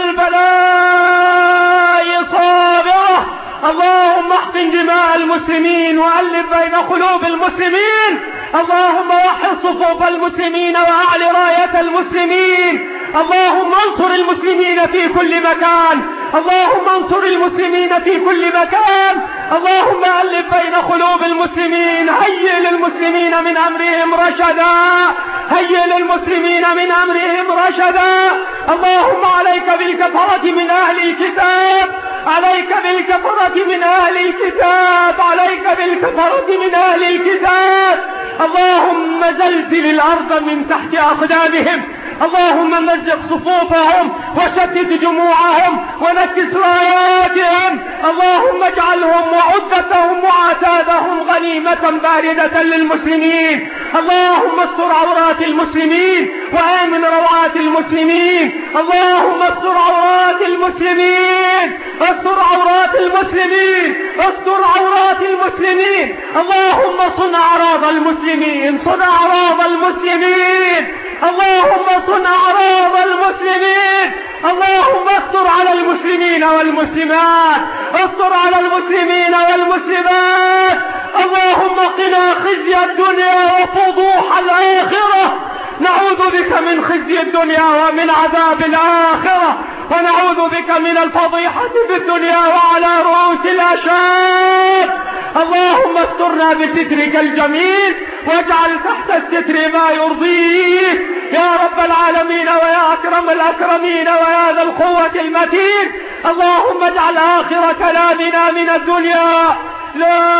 البلاء صابرة، اللهم احقن دماء المسلمين وألف بين قلوب المسلمين، اللهم وحد صفوف المسلمين وأعل راية المسلمين، اللهم انصر المسلمين في كل مكان، اللهم انصر المسلمين في كل مكان، اللهم ألف بين قلوب المسلمين، هيئ للمسلمين من أمرهم رشدا، هيئ للمسلمين من أمرهم رشدا، اللهم عليك بالكفرة من أهل الكتاب، عليك بالكفرة من أهل الكتاب، عليك بالكفرة من أهل الكتاب، اللهم زلزل الأرض من تحت أقدامهم، اللهم مزق صفوفهم وشتت جموعهم ونكس راياتهم، اللهم اجعلهم وعدتهم وعتادهم غنيمة باردة للمسلمين، اللهم استر عورات المسلمين وآمن روعات المسلمين، اللهم استر عورات المسلمين، استر عورات المسلمين، استر عورات المسلمين، اللهم صن أعراض المسلمين، صن أعراض المسلمين، اللهم صن أعراض المسلمين، اللهم استر على المسلمين والمسلمات، استر على المسلمين والمسلمات، اللهم قنا خزي الدنيا وفضوح الآخرة، نعوذ بك من خزي الدنيا ومن عذاب الآخرة، ونعوذ بك من الفضيحة في الدنيا وعلى رؤوس الأشهاد، اللهم استرنا بسترك الجميل واجعل تحت الستر ما يرضيك يا رب العالمين ويا أكرم الأكرمين ويا ذا القوة المتين، اللهم اجعل آخر كلامنا من الدنيا لا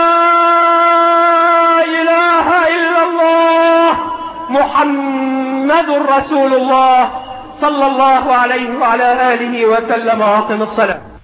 إله إلا الله محمد رسول الله صلى الله عليه وعلى آله وسلم، وأقم الصلاة.